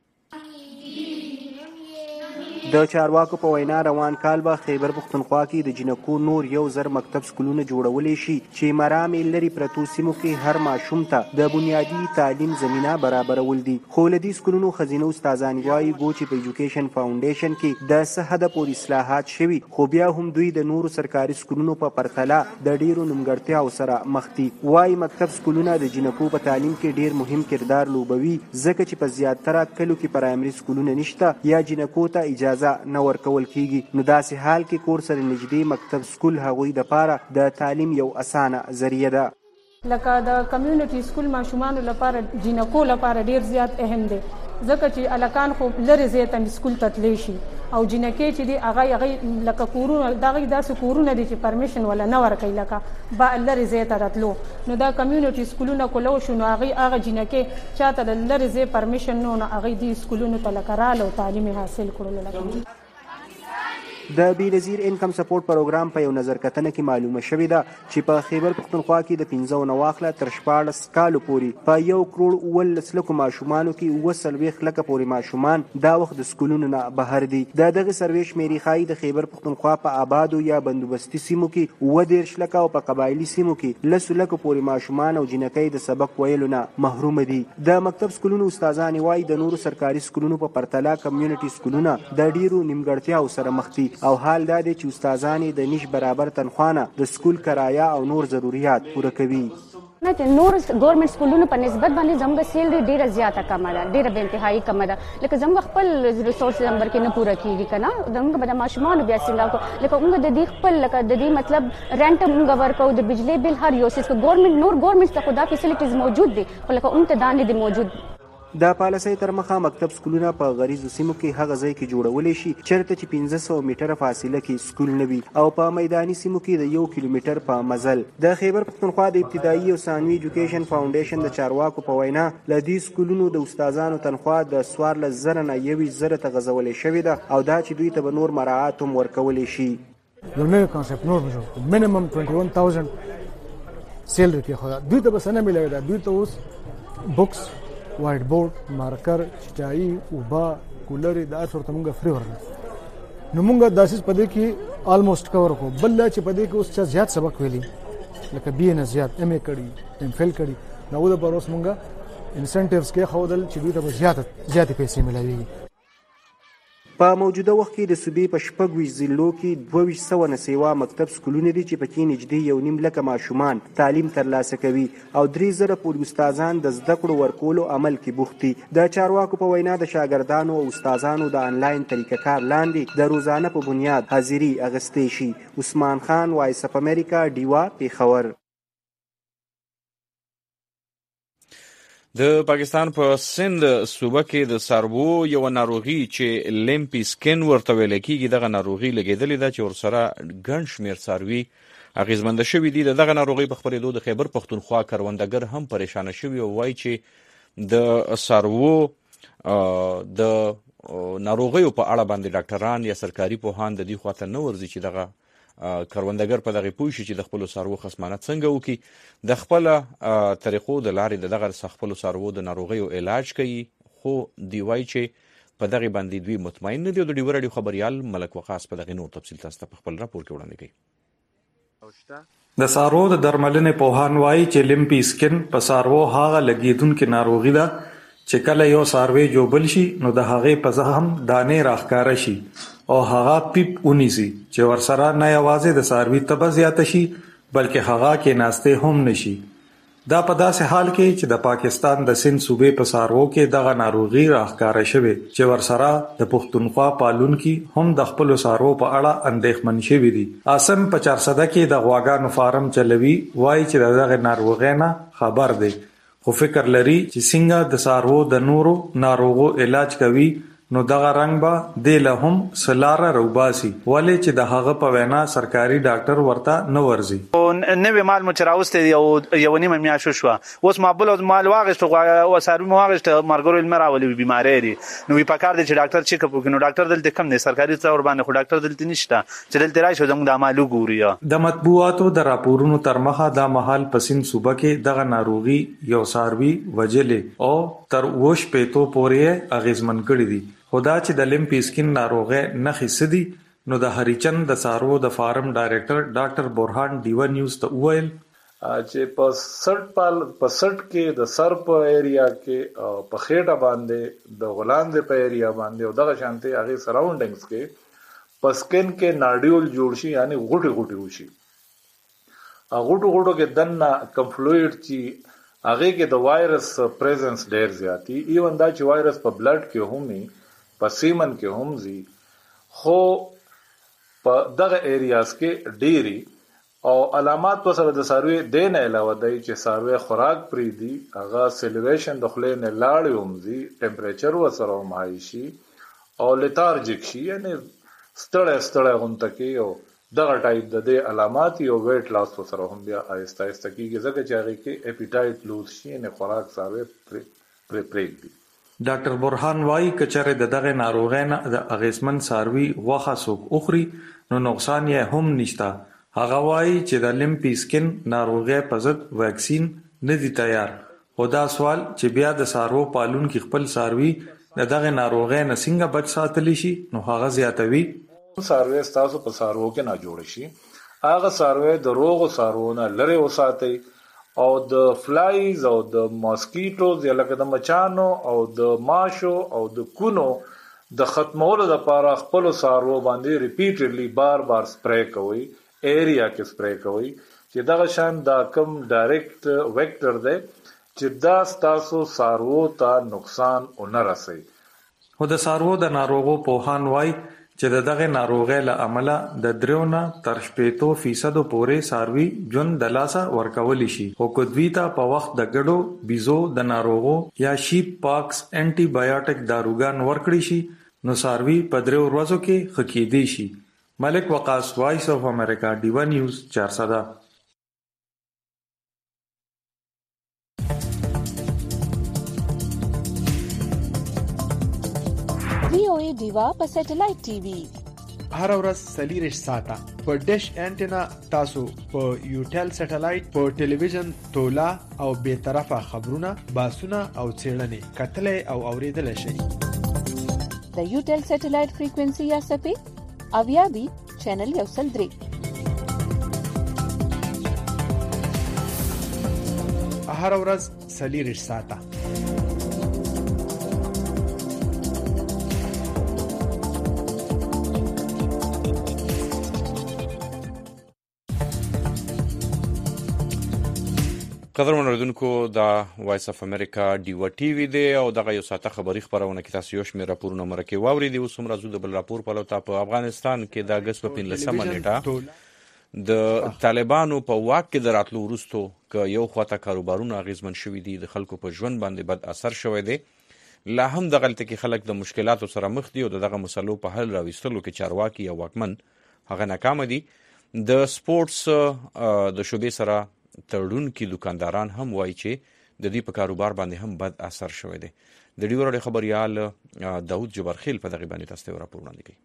د چارواکو په وینا روان کال به خیبر پښتونخوا کې د جنکو نور یو زر مکتب سکولونه جوړولی شي چې مرامې لري پرتو سیمو کې هر ماشوم ته د بنیادي تعلیم زمینه برابرول دي. خو له دې سکولونو ښځینه استادان وایي ګو چې په ایجوکیشن فاونډیشن کې د څه حده پورې اصلاحات شوي، خو بیا هم دوی د نورو سرکاري سکولونو په پرتله د ډیرو نیمګړتیاو سره مخ دي. وایي مکتب سکولونه د جنکو په تعلیم کې ډیر مهم کردار لوبوي، ځکه چې په زیاتره کلو کې پرایمري سکولونه نشته یا جنکو ته اجازه نه ورکول کیږي. نو داسې حال کې کور سره نږدې مکتب سکول هغوی دپاره د تعلیم یو اسانه ذریعه ده. لکه د کمیونټي سکول ماشومانو لپاره جنکو لپاره ډیر زیات اهم دی، ځکه چې الکان خو لرې ځای ته سکول ته تللی شي او جنکې چې دي هغه هغې لکه کورونه دغه داسې کورونه دي چې پرمیشن ولا نه ورکوي لکه با لرې ځای ته راتلو. نو دا کمیونټي سکولونه کولو شو نو هغې هغه جنکې چاته د لرې ځای پرمیشن نو نو هغې دې سکولونو ته لکه راله او تعلیم حاصل کړلو. لکه د بېنظیر انکم سپورټ پروګرام په یو نظر کتنه کې معلومه شوې ده چې په خیبر پښتونخوا کې د پنځو نه واخله تر شپاړس کالو پورې په یو کروړ اوولس لکو ماشومانو کې اووه څلوېښت لکه پورې ماشومان دا وخت د سکولونو نه بهر دي. د دغې سروې شمېرې ښایي د خیبر پښتونخوا په آبادو یا بندوبستي سیمو کې اووه دېرش لکه او په قبایلي سیمو کې لسو لکو پورې ماشومان او جنکۍ د سبق ویلو نه محرومه دي. د مکتب سکولونو استادانې وایي د نورو سرکاري سکولونو په پرتله کمیونټي سکولونه د ډیرو نیمګړتیاو سره مخ دي او حال دا دی چې استادانې د نیش برابر تنخوانه د سکول کرایه او نور ضروریات پوره کوي. نور ګورنمنت سکولونو په نسبت باندې زموږ سیلري ډیره زیاته کمه ده، ډیره بې انتهایي کمه ده. لکه زموږ خپل ریسورس نمبر کې نه پوره کیږي که نه، زموږ به د ماشومانو بیا څنګه کړو. لکه موږ د دې خپل لکه د دې مطلب رینټ موږ ورکوو، د بجلی بل هر یو څیز ګورنمنت نور ګورنمنټ ته خو دا فیسیلیټیز موجود دي، خو لکه اون ته دا نه دي موجود. د پالیسۍ تر مخه مکتب سکولونه په غریزو سیمو کې هغه ځای کې جوړولی شي چېرته چې پنځه سوه میټره فاصله کې سکول نه وي او په میداني سیمو کې د یو کیلومیټر په مزل. د خیبر پښتونخوا د ابتدایي او ثانوي ایجوکیشن فاونډیشن د چارواکو په وینا له دې سکولونو د استادانو تنخوا د څوارلس زره نه یویشت زره ته غځولی شوې ده او دا چې دوی ته به نور مراعات هم ورکولی شي. یو نوی کانسپټ نور مشو مینیمم ټوینټي ون تاوزنډ سیلري کې خو دوی ته بس نه میلاوي ده. دوی ته اوس بکس، وایټ بورډ، مارکر، چټایي، اوبه، کولرې دا څه ورته موږ فري ورکړو. نو موږ داسې پدې کې آلموست کور کو بل چې پدې کې اوس چې زیات سبق ویلي لکه بي نه زیات ام ای کړي ام فیل کړي نو د پروس موږ انسنټیوز کې خودل چې دوی ته زیات زیات پیسې ملایوي. په موجوده وخت کې د صوبې په شپږ ویشت ضلعو کې دوه ویشت سوه نسیوا مکتب سکولونه دي چې پکې نږدې یو نیم لکه ماشومان تعلیم ترلاسه کوي او درې زره پورې استادان د زده کړو ورکولو عمل کې بوخت دي. د چارواکو په وینا د شاګردانو او استادانو د انلاین طریقه کار لاندې د روزانه په بنیاد حاضري اخیستې شي. عثمان خان، وایس اف امریکا، ډیوا، پیښور. د پاکستان په سند صوبه کې د ساربو یو ناروغي چې لیمپی سکن ورته ویل کېږي دغه ناروغي لګېدلې ده چې ورسره ګڼ شمېر څاروي اغېزمنده شوي دي. د دغه ناروغۍ په خپرېدو د خیبر پښتونخوا کروندګر هم پریشانه شوي او وایي چې د ساربو د ناروغیو په اړه باندې ډاکټران یا سرکاري پوهان د دې خواته نه ورځي چې دغه کروندګر په دغه پوه شي چې د خپلو څاروو خصمانه څنګه وکړي، د خپله طریقو د لارې د دغه خپلو څاروو د ناروغیو علاج کوي. خو دوی وایي چې په دغه باندې دوی مطمئن نه دي. او د ډیوه راډیو خبریال ملک وقاص په دغه نور تفصیل تاسو ته په خپل راپور کې وړاندې کوي. د څاروو د درملنې پوهان وایي چې لیمپی سکن په څاروو هغه لګېدونکې ناروغي ده چې کله یو څاروی جوبل شي نو د هغې په زخم دانې راښکاره شي او هغه پیپ ونیسي چې ورسره نه یوازې د څاروي تبه زیاته شي بلکې هغه کېناستې هم نشي. دا په داسې حال کې چې د پاکستان د سند صوبې په څاروو کې دغه ناروغي راښکاره شوې چې ورسره د پښتونخوا پالونکي هم د خپلو څاروو په اړه اندېښمن شوي دي. آسم په چارسده کې د غواګانو فارم چلوي وایي چې د دغه ناروغۍ نه خبر دی خو فکر لري چې څنګه د څاروو د نورو ناروغو علاج کوي نو دغه رنګ به دی له هم سلاره روباسي ولې چې د هغه په وینا سرکاري ډاکټر ورته نه ورځي. نوې مال مو چې راوستی یو یو نیمه میاشت شوه اوس ما بل مال واغېست او څاروي مو واغېست مرګرو علمه راولي بیمارۍ دي نو وي پکار دی چې ډاکټر چیک اپ وکړي. نو ډاکټر دلته کم دی سرکاري طور باندې خو ډاکټر دلته نشته چې دلته راشي زموږ د مال وګوري. د مطبوعاتو د راپورونو تر مخه دا مهال په سند صوبه کې دغه ناروغي یو څاروي وجلې او تر اووه شپېتو پورې اغېزمن کړي دي. خدا چې د لیمپی سکن ناروغۍ نښې څه دي نو د هریچند د څاروو د فارم ډایرکټر ډاکټر برهان ډیوه نیوز ته وویل چې په سټ پال په سټ کې د سر په ایریا کې په خېټه باندې د غلاندې په ایریا باندې او دغه شانتي هغه سراوندینګز کې په سکن کې ناډیول جوړ شي یعنی غوټي غوټي وشي. غوټو غوټو کې دنه کمفلوئډ چې هغه کې د وایرس پریزنس ډیر زیاتی ایون دا چې وایرس په بلډ کې هم په سیمن کې هم زی خو په دغه ایریاز کې ډیری او علامات په سره د ساروی دین علاوه دی چې ساروی خوراک پری دی هغه سیلویشن د خلې نه لاړ هم زی ټمپریچر وسره هم هاي شي او لیتارجیک شي یعنی ستړی ستړی غونته کې او دغه ټایپ د دې علامات یو ویټ لاس وسره هم بیا آهسته آهسته کېږي ځکه چې هغه کې اپیټایټ لوز شي نه خوراک ساروی پری پری دی. ډاکټر برهان وایي کچره د دغه ناروغۍ نه د اغیزمن څاروي غوښه څوک اخري نو نقصان یې هم نشته. هغه وایي چې د لیمپی سکن ناروغۍ په ضد واکسین نه دي تیار. خو دا سوال چې بیا د څاروو پالونکي خپل څاروي د دغه ناروغۍ نه څنګه بچ ساتلی شي نو هغه زیاتوي. څاروي ستاسو په څاروو کې نه جوړ شي هغه څاروي د روغو څاروو نه لرې وساتئ او د فلایز او د ماسکیټوز یا لکه د مچانو او د ماشو او د کونو د ختمولو لپاره خپل څاروو باندې ریپیټډلی بار بار سپری کوئ ایریا کې سپری کوئ چې دغه شان دا کم ډایرکټ ویکټر دی چې دا ستاسو څاروو ته نقصان ونه رسوي. خو د څاروو د ناروغو پوهان وایي چې د دغه ناروغۍ له امله د دریو نه تر شپېتو فیصدو پورې څاروي ژوند د لاسه ورکولی شي. خو که دوی ته په وخت د ګډو بیزو د ناروغو یا شیپ پاکس انټي بایوټیک داروګان ورکړي شي نو څاروي په دریو ورځو کې ښه کېدی شي. ملک وقاص، وایس اف امریکا، ډیوا نیوز، چارسده. وی او ای ډیوا په سټلایټ ټي وي هر ورځ څلور ساعته په ډیش انټینا تاسو په یوټل سټلایټ په ټلویزیون تولا او به طرفه خبرونه باسونه او څېړنې کتلې او اوریدل شي. د یوټل سټلایټ فریکوئنسي یا سپې اویا بي چینل یو سل درې. هر ورځ څلېرویشت ساعته قدرمن اوریدونکو دا وایس اف امریکا ډیوا ټي وی دی او دغه یو ساعته خبري خبرونه کې تاسو یو شمېر راپورونه مرکه واوري. اوس هم راځو د بل راپور په لور. په افغانستان کې د اگست په پنځلسمه نیټه د طالبانو په واک کې د راتلو وروسته ک یو خواته کاروبارونه اغیزمن شوي دي، د خلکو په ژوند باندې بد اثر شوی دی. لا هم د غلطه کې خلک د مشکلاتو سره مخ دي او دغه مسلو په حل راوستلو کې چارواکي او واکمن هغه ناکام دي. د سپورتس د شوبې سره تړون کې دکانداران هم وایي چې د دې په کاروبار باندې هم بد اثر شوی دی. د ډیو راډیو خبريال داود جبرخیل په دغه باندې تاسو ته راپور وړاندې کوي.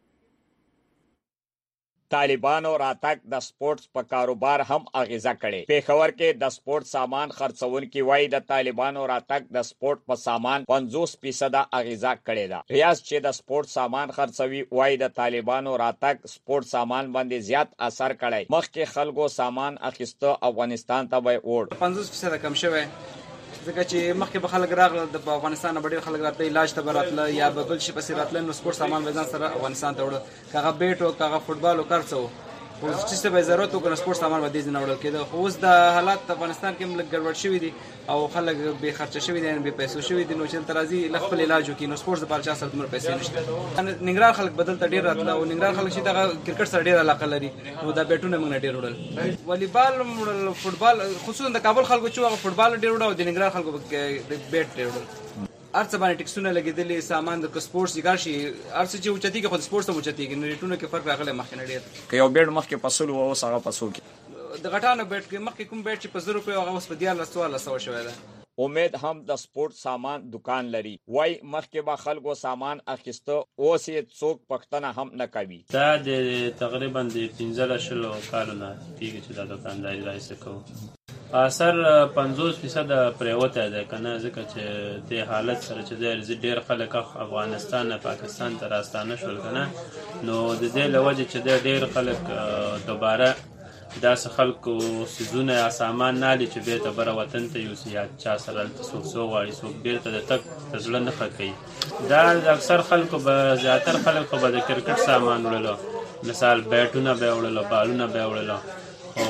طالبانو راتګ د سپورتس په کاروبار هم اغیزه کړي. پیښور کې د سپورت سامان خرڅونکي وایي د طالبانو راتګ د سپورت په سامان پنځوس فیصد اغیزه کړي ده. ریاض چې د سپورت سامان خرڅوي وایي د طالبانو راتګ سپورت سامان باندې زیات اثر کړي. مخکې خلکو سامان اخیسته افغانستان ته به وړ پنځوس فیصد کم شوی، ځکه چې مخکې به خلک راغله د افغانستان نه ډېر خلک راتله علاج ته به راتله یا به بل شي پسې راتله، نو سپورت سامان به ځان سره افغانستان ته وړه، که هغه بیټ و که هغه فوټبال و کار څه و، اوس چې څه به ضرورت و که سپورت سامان به دې ځای نه وړل کېده. خو اوس د حالات افغانستان کې هم لږ ګډوډ شوي دي او خلک بې خرچه شوي دي، بې پیسو شوي دي، نو چې دلته راځي له خپل علاج وکړي. نو سپورټس دپاره چا سره دومره پیسې نشته. ننګرهار خلک به دلته ډېر راتله او ننګرهار خلک چې دغه کرکټ سره ډېر علاقه لري، نو دا بیټونه موږ نه ډېر وړل. والیبال هم وړل، فوټبال، خصوصا د کابل خلکو چې هغه فوټبال ډېر وړه او د ننګرهار خلکو بیټ ډېر وړل. هر څه باندې ټکسونه لګېدلي، سامان د سپورټس یې شي، هر څه چې اوچتېږي خو د سپورټس هم اوچتېږي، نو ریټونو کې فرق راغلی مخکې نه ډېر. که یو بیټ مخکې په سلو وه اوس هغه په څو کې؟ د غټانو بیټ کې مخکې کوم بیټ چې په زر روپیو هغه اوس په دیارلس څوارلس سوه شوی ده. امید هم د سپورت سامان دکان لري، وای مخکې به خلکو سامان اخیسته، اوس یې څوک پښتنه هم نه کوي. دا د تقریبا د پنځلس شلو کالو نه کېږي چې دا دکانداري رایسته کوو. اثر پنځوس فیصد پرېوتی دی که نه، ځکه چې دې حالت سره چې دی ډېر خلک افغانستان نه پاکستان ته راستانه شول که نه، نو د دې له وجې چې دی ډېر خلک دوباره داسې خلکو څیزونه یا سامان نه لي چې بېرته بره وطن ته یوسي یا چا سره هلته څوک څه غواړي، څوک بېرته د تګ ته زړه نه ښه کوي. دا د اکثر خلکو به زیاتر خلکو به د کرکټ سامان وړلو، مثال بیټونه به یې وړلو، بالونه به یې وړلو، او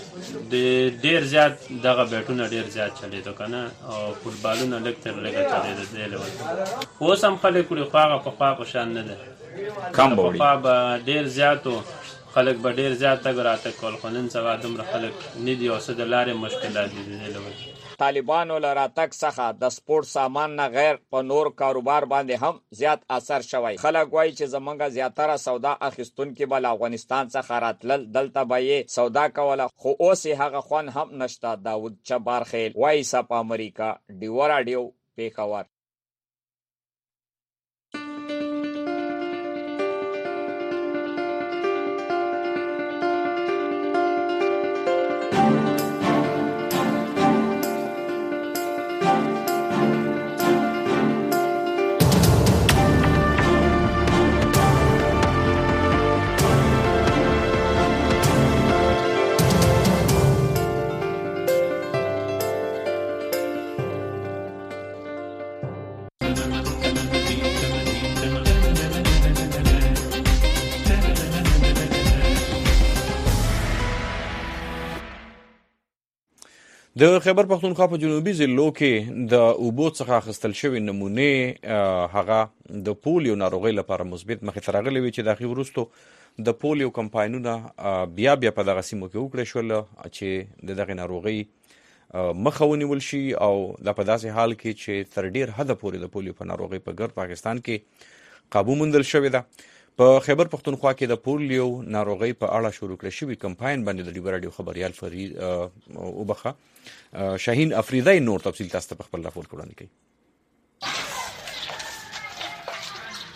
ډېر زیات دغه بیټونه ډېر زیات چلېدو که نه، او فوټبالونه لږ تر لږه چلېده دې له وجې. اوس هم خلک وړي خو هغه پخوا په شان نه ده. پخوا به ډېر زیات و، خلک به ډېر زیات تګ راتګ کول، خو نن سبا دومره خلک نه دي او څه د لارې مشکلات دي د دې له وجې. طالبانو له راتګ څخه د سپورت سامان نه غیر په نور کاروبار باندې هم زیات اثر شوی. خلک وایي چې زمونږ زیاتره سودا اخیستونکي به له افغانستان څخه راتلل، دلته به یې سودا کوله، خو اوس یې هغه خوند هم نشته. داود جبارخیل، وایس اف امریکا، ډیو راډیو، پیښور. د خیبر پښتونخوا په جنوبي ضلعو کې د اوبو څخه اخیستل شوي نمونې هغه د پولیو ناروغۍ لپاره مثبت مخې ته راغلي وي، چې د هغې وروستو د پولیو کمپاینونه بیا بیا په دغه سیمو کې وکړی شول چې د دغې ناروغۍ مخه ونیول شي، او دا په داسې حال کې چې تر ډېر حده پورې د پولیو په ناروغۍ په ګرد پاکستان کې قابو موندل شوې ده. په خیبر پښتونخوا کې د پولیو ناروغۍ په اړه شروع کړی شوي کمپاین باندې د ډیو راډیو خبریال فرید وبخه شاهین افریدی نور تفصیل تاسو ته په خپل راپور کې وړاندې کوي.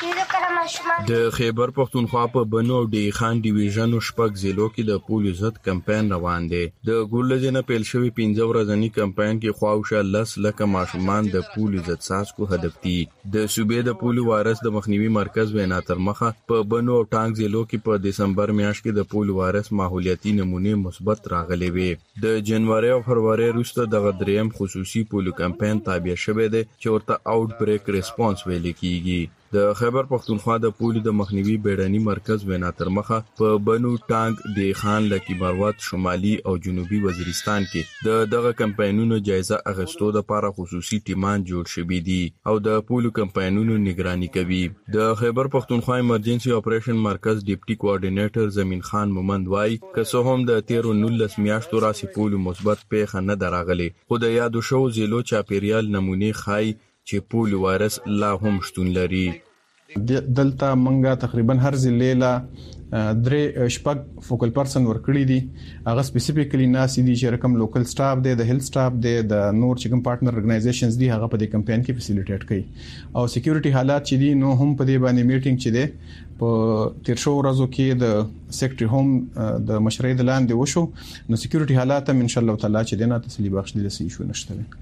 د خیبر پښتونخوا په بنو ډی خان ډیویژن شپږ ضلعو کې د پولیو ضد کمپاین روان دی. د ګورلجنه پیل شوی پنځه ورځنی کمپاین کې خواوشه لس لکه ماشومان د پولیو ضد څاڅکو هدف دي. د صوبې د پولیو وایرس د مخنیوي مرکز وینا تر مخه په بنو او ټانګ ضلعو کې په دسمبر میاشت کې د پولیو وایرس ماحولیاتي نمونه مثبت راغلي وي. د جنوري او فروری وروسته د دریم خصوصي پولیو کمپاین تابع شوی دی چې ورته آوټ بریک ریسپانس ویل کیږي. د خیبر پښتونخوا د پولیو د مخنیوي بیړني مرکز وینا تر مخه په بنو ټانګ ډی خان لکی مروت شمالي او جنوبي وزیرستان کې د دغه کمپاینونو جایزه اغستو د لپاره خصوصي ټیمان جوړ شوي دي او د پولیو کمپاینونو نگراني کوي. د خیبر پښتونخوا ایمرجنسي اپریشن مرکز ډیپټي کوارډینیټر زمین خان مومند وای که څه هم د تیرو نولس میاشتو راسي پولیو مثبت پیښه نه دراغلي خو د یادو شو ضلعو چاپیریال نمونه خای چې پولیو وایرس لا هم شتون لري. دلته منګه تقریبا هر ضلع له درې شپږ فوکل پرسن ورکړي دي. هغه سپیسیفیکلی ناس دي چې رقم لوکل سټاف دی، د هیلث سټاف دی، د نور چې کوم پارټنر ارګنایزیشنز دي هغه په دې کمپاین کې فیسیلیټیټ کوي او سکیورټي حالات چې دي نو هم په دې باندې میټینګ چې دی په تیر شو ورځو کې د سیکریټري هوم د مشرۍ د لاندې وشو نو سکیورټي حالات هم ان شاء الله تعالی چې دینه تسلی بخش دي د شو نشته.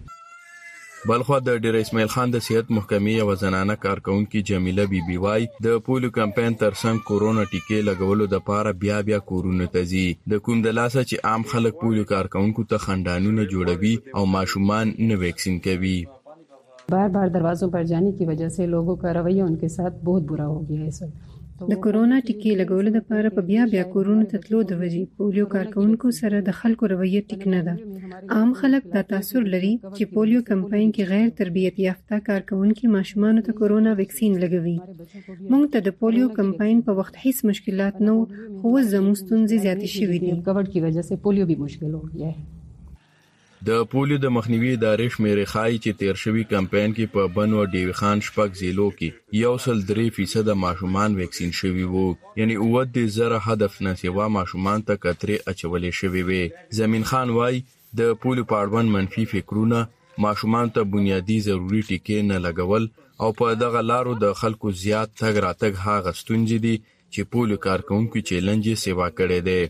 بلخو د ډیر اسماعیل خان د صحت محکمې او زنانه کارکونکو جمیله بی بی وای د پولیو کمپاین ترڅنګ کورونا ټیکې لګولو د لپاره بیا بیا کورونه تزي د کوم د لاسه چې عام خلک پولیو کارکونکو ته خندانونه جوړوي او ماشومان نه ویکسین کوي. बार बार दरवाजों पर जाने की वजह से लोगों का रवैया उनके साथ बहुत बुरा हो गया है इस वक्त. د کورونا ټیکې لګولو لپاره په بیا بیا کورونو ته تلو د وجې پولیو کارکونکو سره د خلکو رویه ټیک نه ده. عام خلک دا تاثر لري چې پولیو کمپاین کې غیر تربیت یافته کارکونکو ماشومان ته کورونا ویکسین لګوي. موږ ته د پولیو کمپاین په وخت هیڅ مشکلات نه خو زموږ ستونزې زیاتې شوې دي. کووډ کی وجہ سے پولیو بھی مشکل ہو گیا ہے. د پولیو د مخنیوي ادارې شمیرې ښایي چې تیر شوی کمپاین کې په بنو ډیوی خان شپږ ضلعو کې یو سل درې فیصد ماشومان ویکسین شوي وو، یعنی اووه دېرش زره هدف نه سیوا ماشومان ته کترې اچولې شوې وې. زمین خان وای د پولیو په اړوند منفي فکرونه ماشومان ته بنیادی ضروري ټیکې نه لګول او په دغه لارو د خلکو زیات تګ راتګ هغه ستونزې دي چې پولیو کارکونکو چیلنج یې سیوا کړی دی.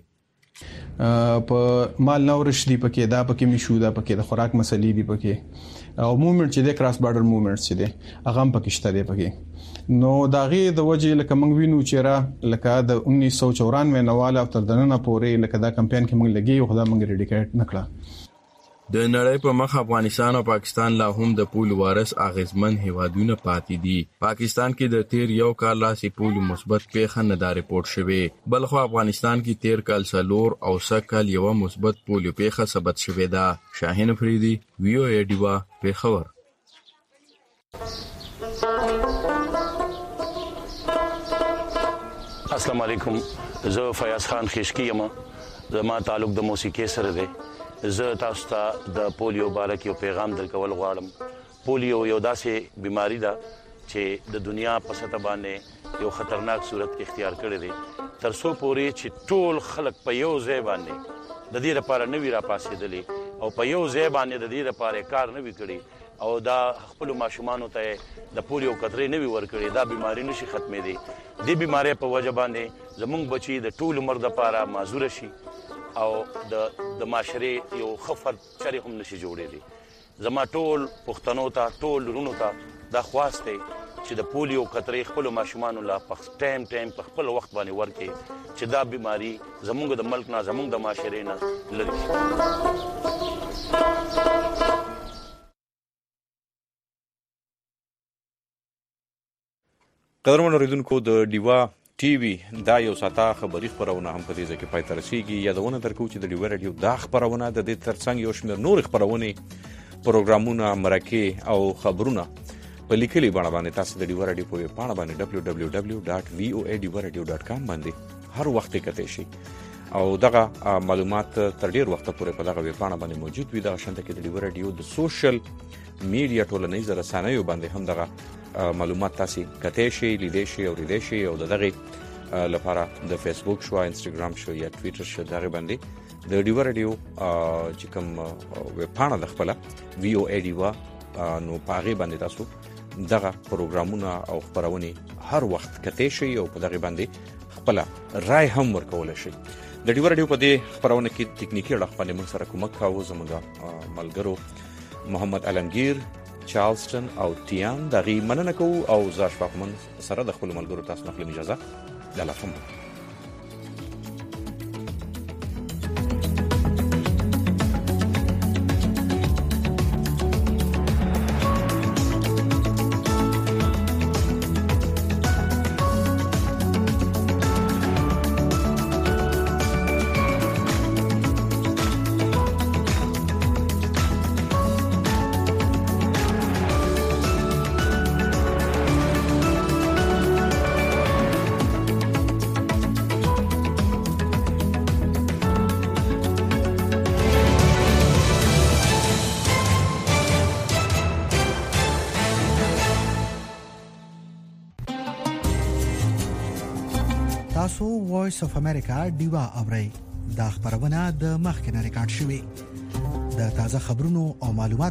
په مال نورش دی پکې دا پکې مشو دا پکې د خوراک مسلې دی پکې او موومنت چې د کراس بارډر موومنت چې دی هغه هم پکې شته دی پکې نو داغه د وجه لکه موږ وینو چې را لکه د انیس سو چورانوي نواله او تر دننه پورې لکه دا کمپاین کې موږ لګي خو دا موږ ریډیکیټ نکړه. د نړۍ په مخ افغانستان او پاکستان لا هم د پولیو وایرس اغیزمن هیوادونه پاتې دي. پاکستان کې د تیر یو کال راسي پولیو مثبت پیښه نه دا ریپورت شوه، بلخو افغانستان کې تیر کال سلور او سکل یو مثبت پولیو پیښه ثبت شوه ده. شاهین فریدي وی او ای ډیوا پیښور. السلام علیکم، زه فیاض خان خشکی یم. زما تعلق د موسیقي سره دی. زه تاسو ته د پولیو باره کې یو پیغام درکول غواړم. پولیو یو داسې بیماری ده چې د دنیا په سطح باندې یو خطرناک صورت اختیار کړی دی تر څو پورې چې ټول خلک په یو ځای باندې د دې لپاره نه وي راپاسېدلي او په یو ځای باندې د دې لپاره کار نه وي کړی او دا خپلو ماشومانو ته د پولیو قطرې نه وي ورکړي، دا بیماری نشي ختمېدی. دې بیماری په وجه باندې زموږ بچي د ټول عمر دپاره معذوره شي او د د معاشرې یو ښه فرد چرې هم نشي جوړېدی. زما ټول پښتنو ته ټول لرونو ته دا خواست دی چې د پولیو قطرې خپلو ماشومانو له په ټایم ټایم په خپل وخت باندې ورکړي چې دا بیماری زموږ د ملک نه زموږ د معاشرې نه لرې شي. قدرمن اوریدونکو، د ډیوا ټي وي دا یو ساته خبري خبرونه هم په دې ځکه پای ته رسیږي. یادونه درکو چې د ډیوا رادیو دا خبرونه د دې ترڅنګ یو شمېر نور خبرونه پروګرامونه مرکه او خبرونه په لیکلي بڼه باندې تاسو د ډیوا رادیو په پاڼه باندې دبليو دبليو دبليو ډاټ وي او اي ډیوا رادیو ډاټ کام باندې هر وخت کتئ شي او دغه معلومات تر ډیر وخت پورې په دغه پاڼه باندې موجود وي. دا شانته کې د ډیوا رادیو د سوشل میډیا ټولنیز رسنیو باندې هم دغه معلومات تاسو کتئ شي، لیدئ شي او ریډئ شي او دغه لپاره د فیسبوک شو، انستګرام شو یا ټویټر شو دغه باندې د ډیوا رادیو چې کوم ویب پاڼه د خپل وی او ای ډیوا نو پاغي باندې تاسو دغه پروګرامونه او خبرونه هر وخت کته شي او په دغه باندې خپل رائے هم ورکول شي. د ډیو رادیو په دې خبرونه کې ټکنیکی اړخ باندې موږ سره کومک کاوه زموږ ملګرو محمد علمگیر، چارلسټن او تیان. دغه مننه کوو او زاش پاکمن سره د خپل ملګرو تاسو نه خپل اجازه د لافم. تاسو وایس اف امریکا ډیوا اورئ. دا خبرونه د مخکنه ریکارډ شوې. د تازه خبرونو او معلومات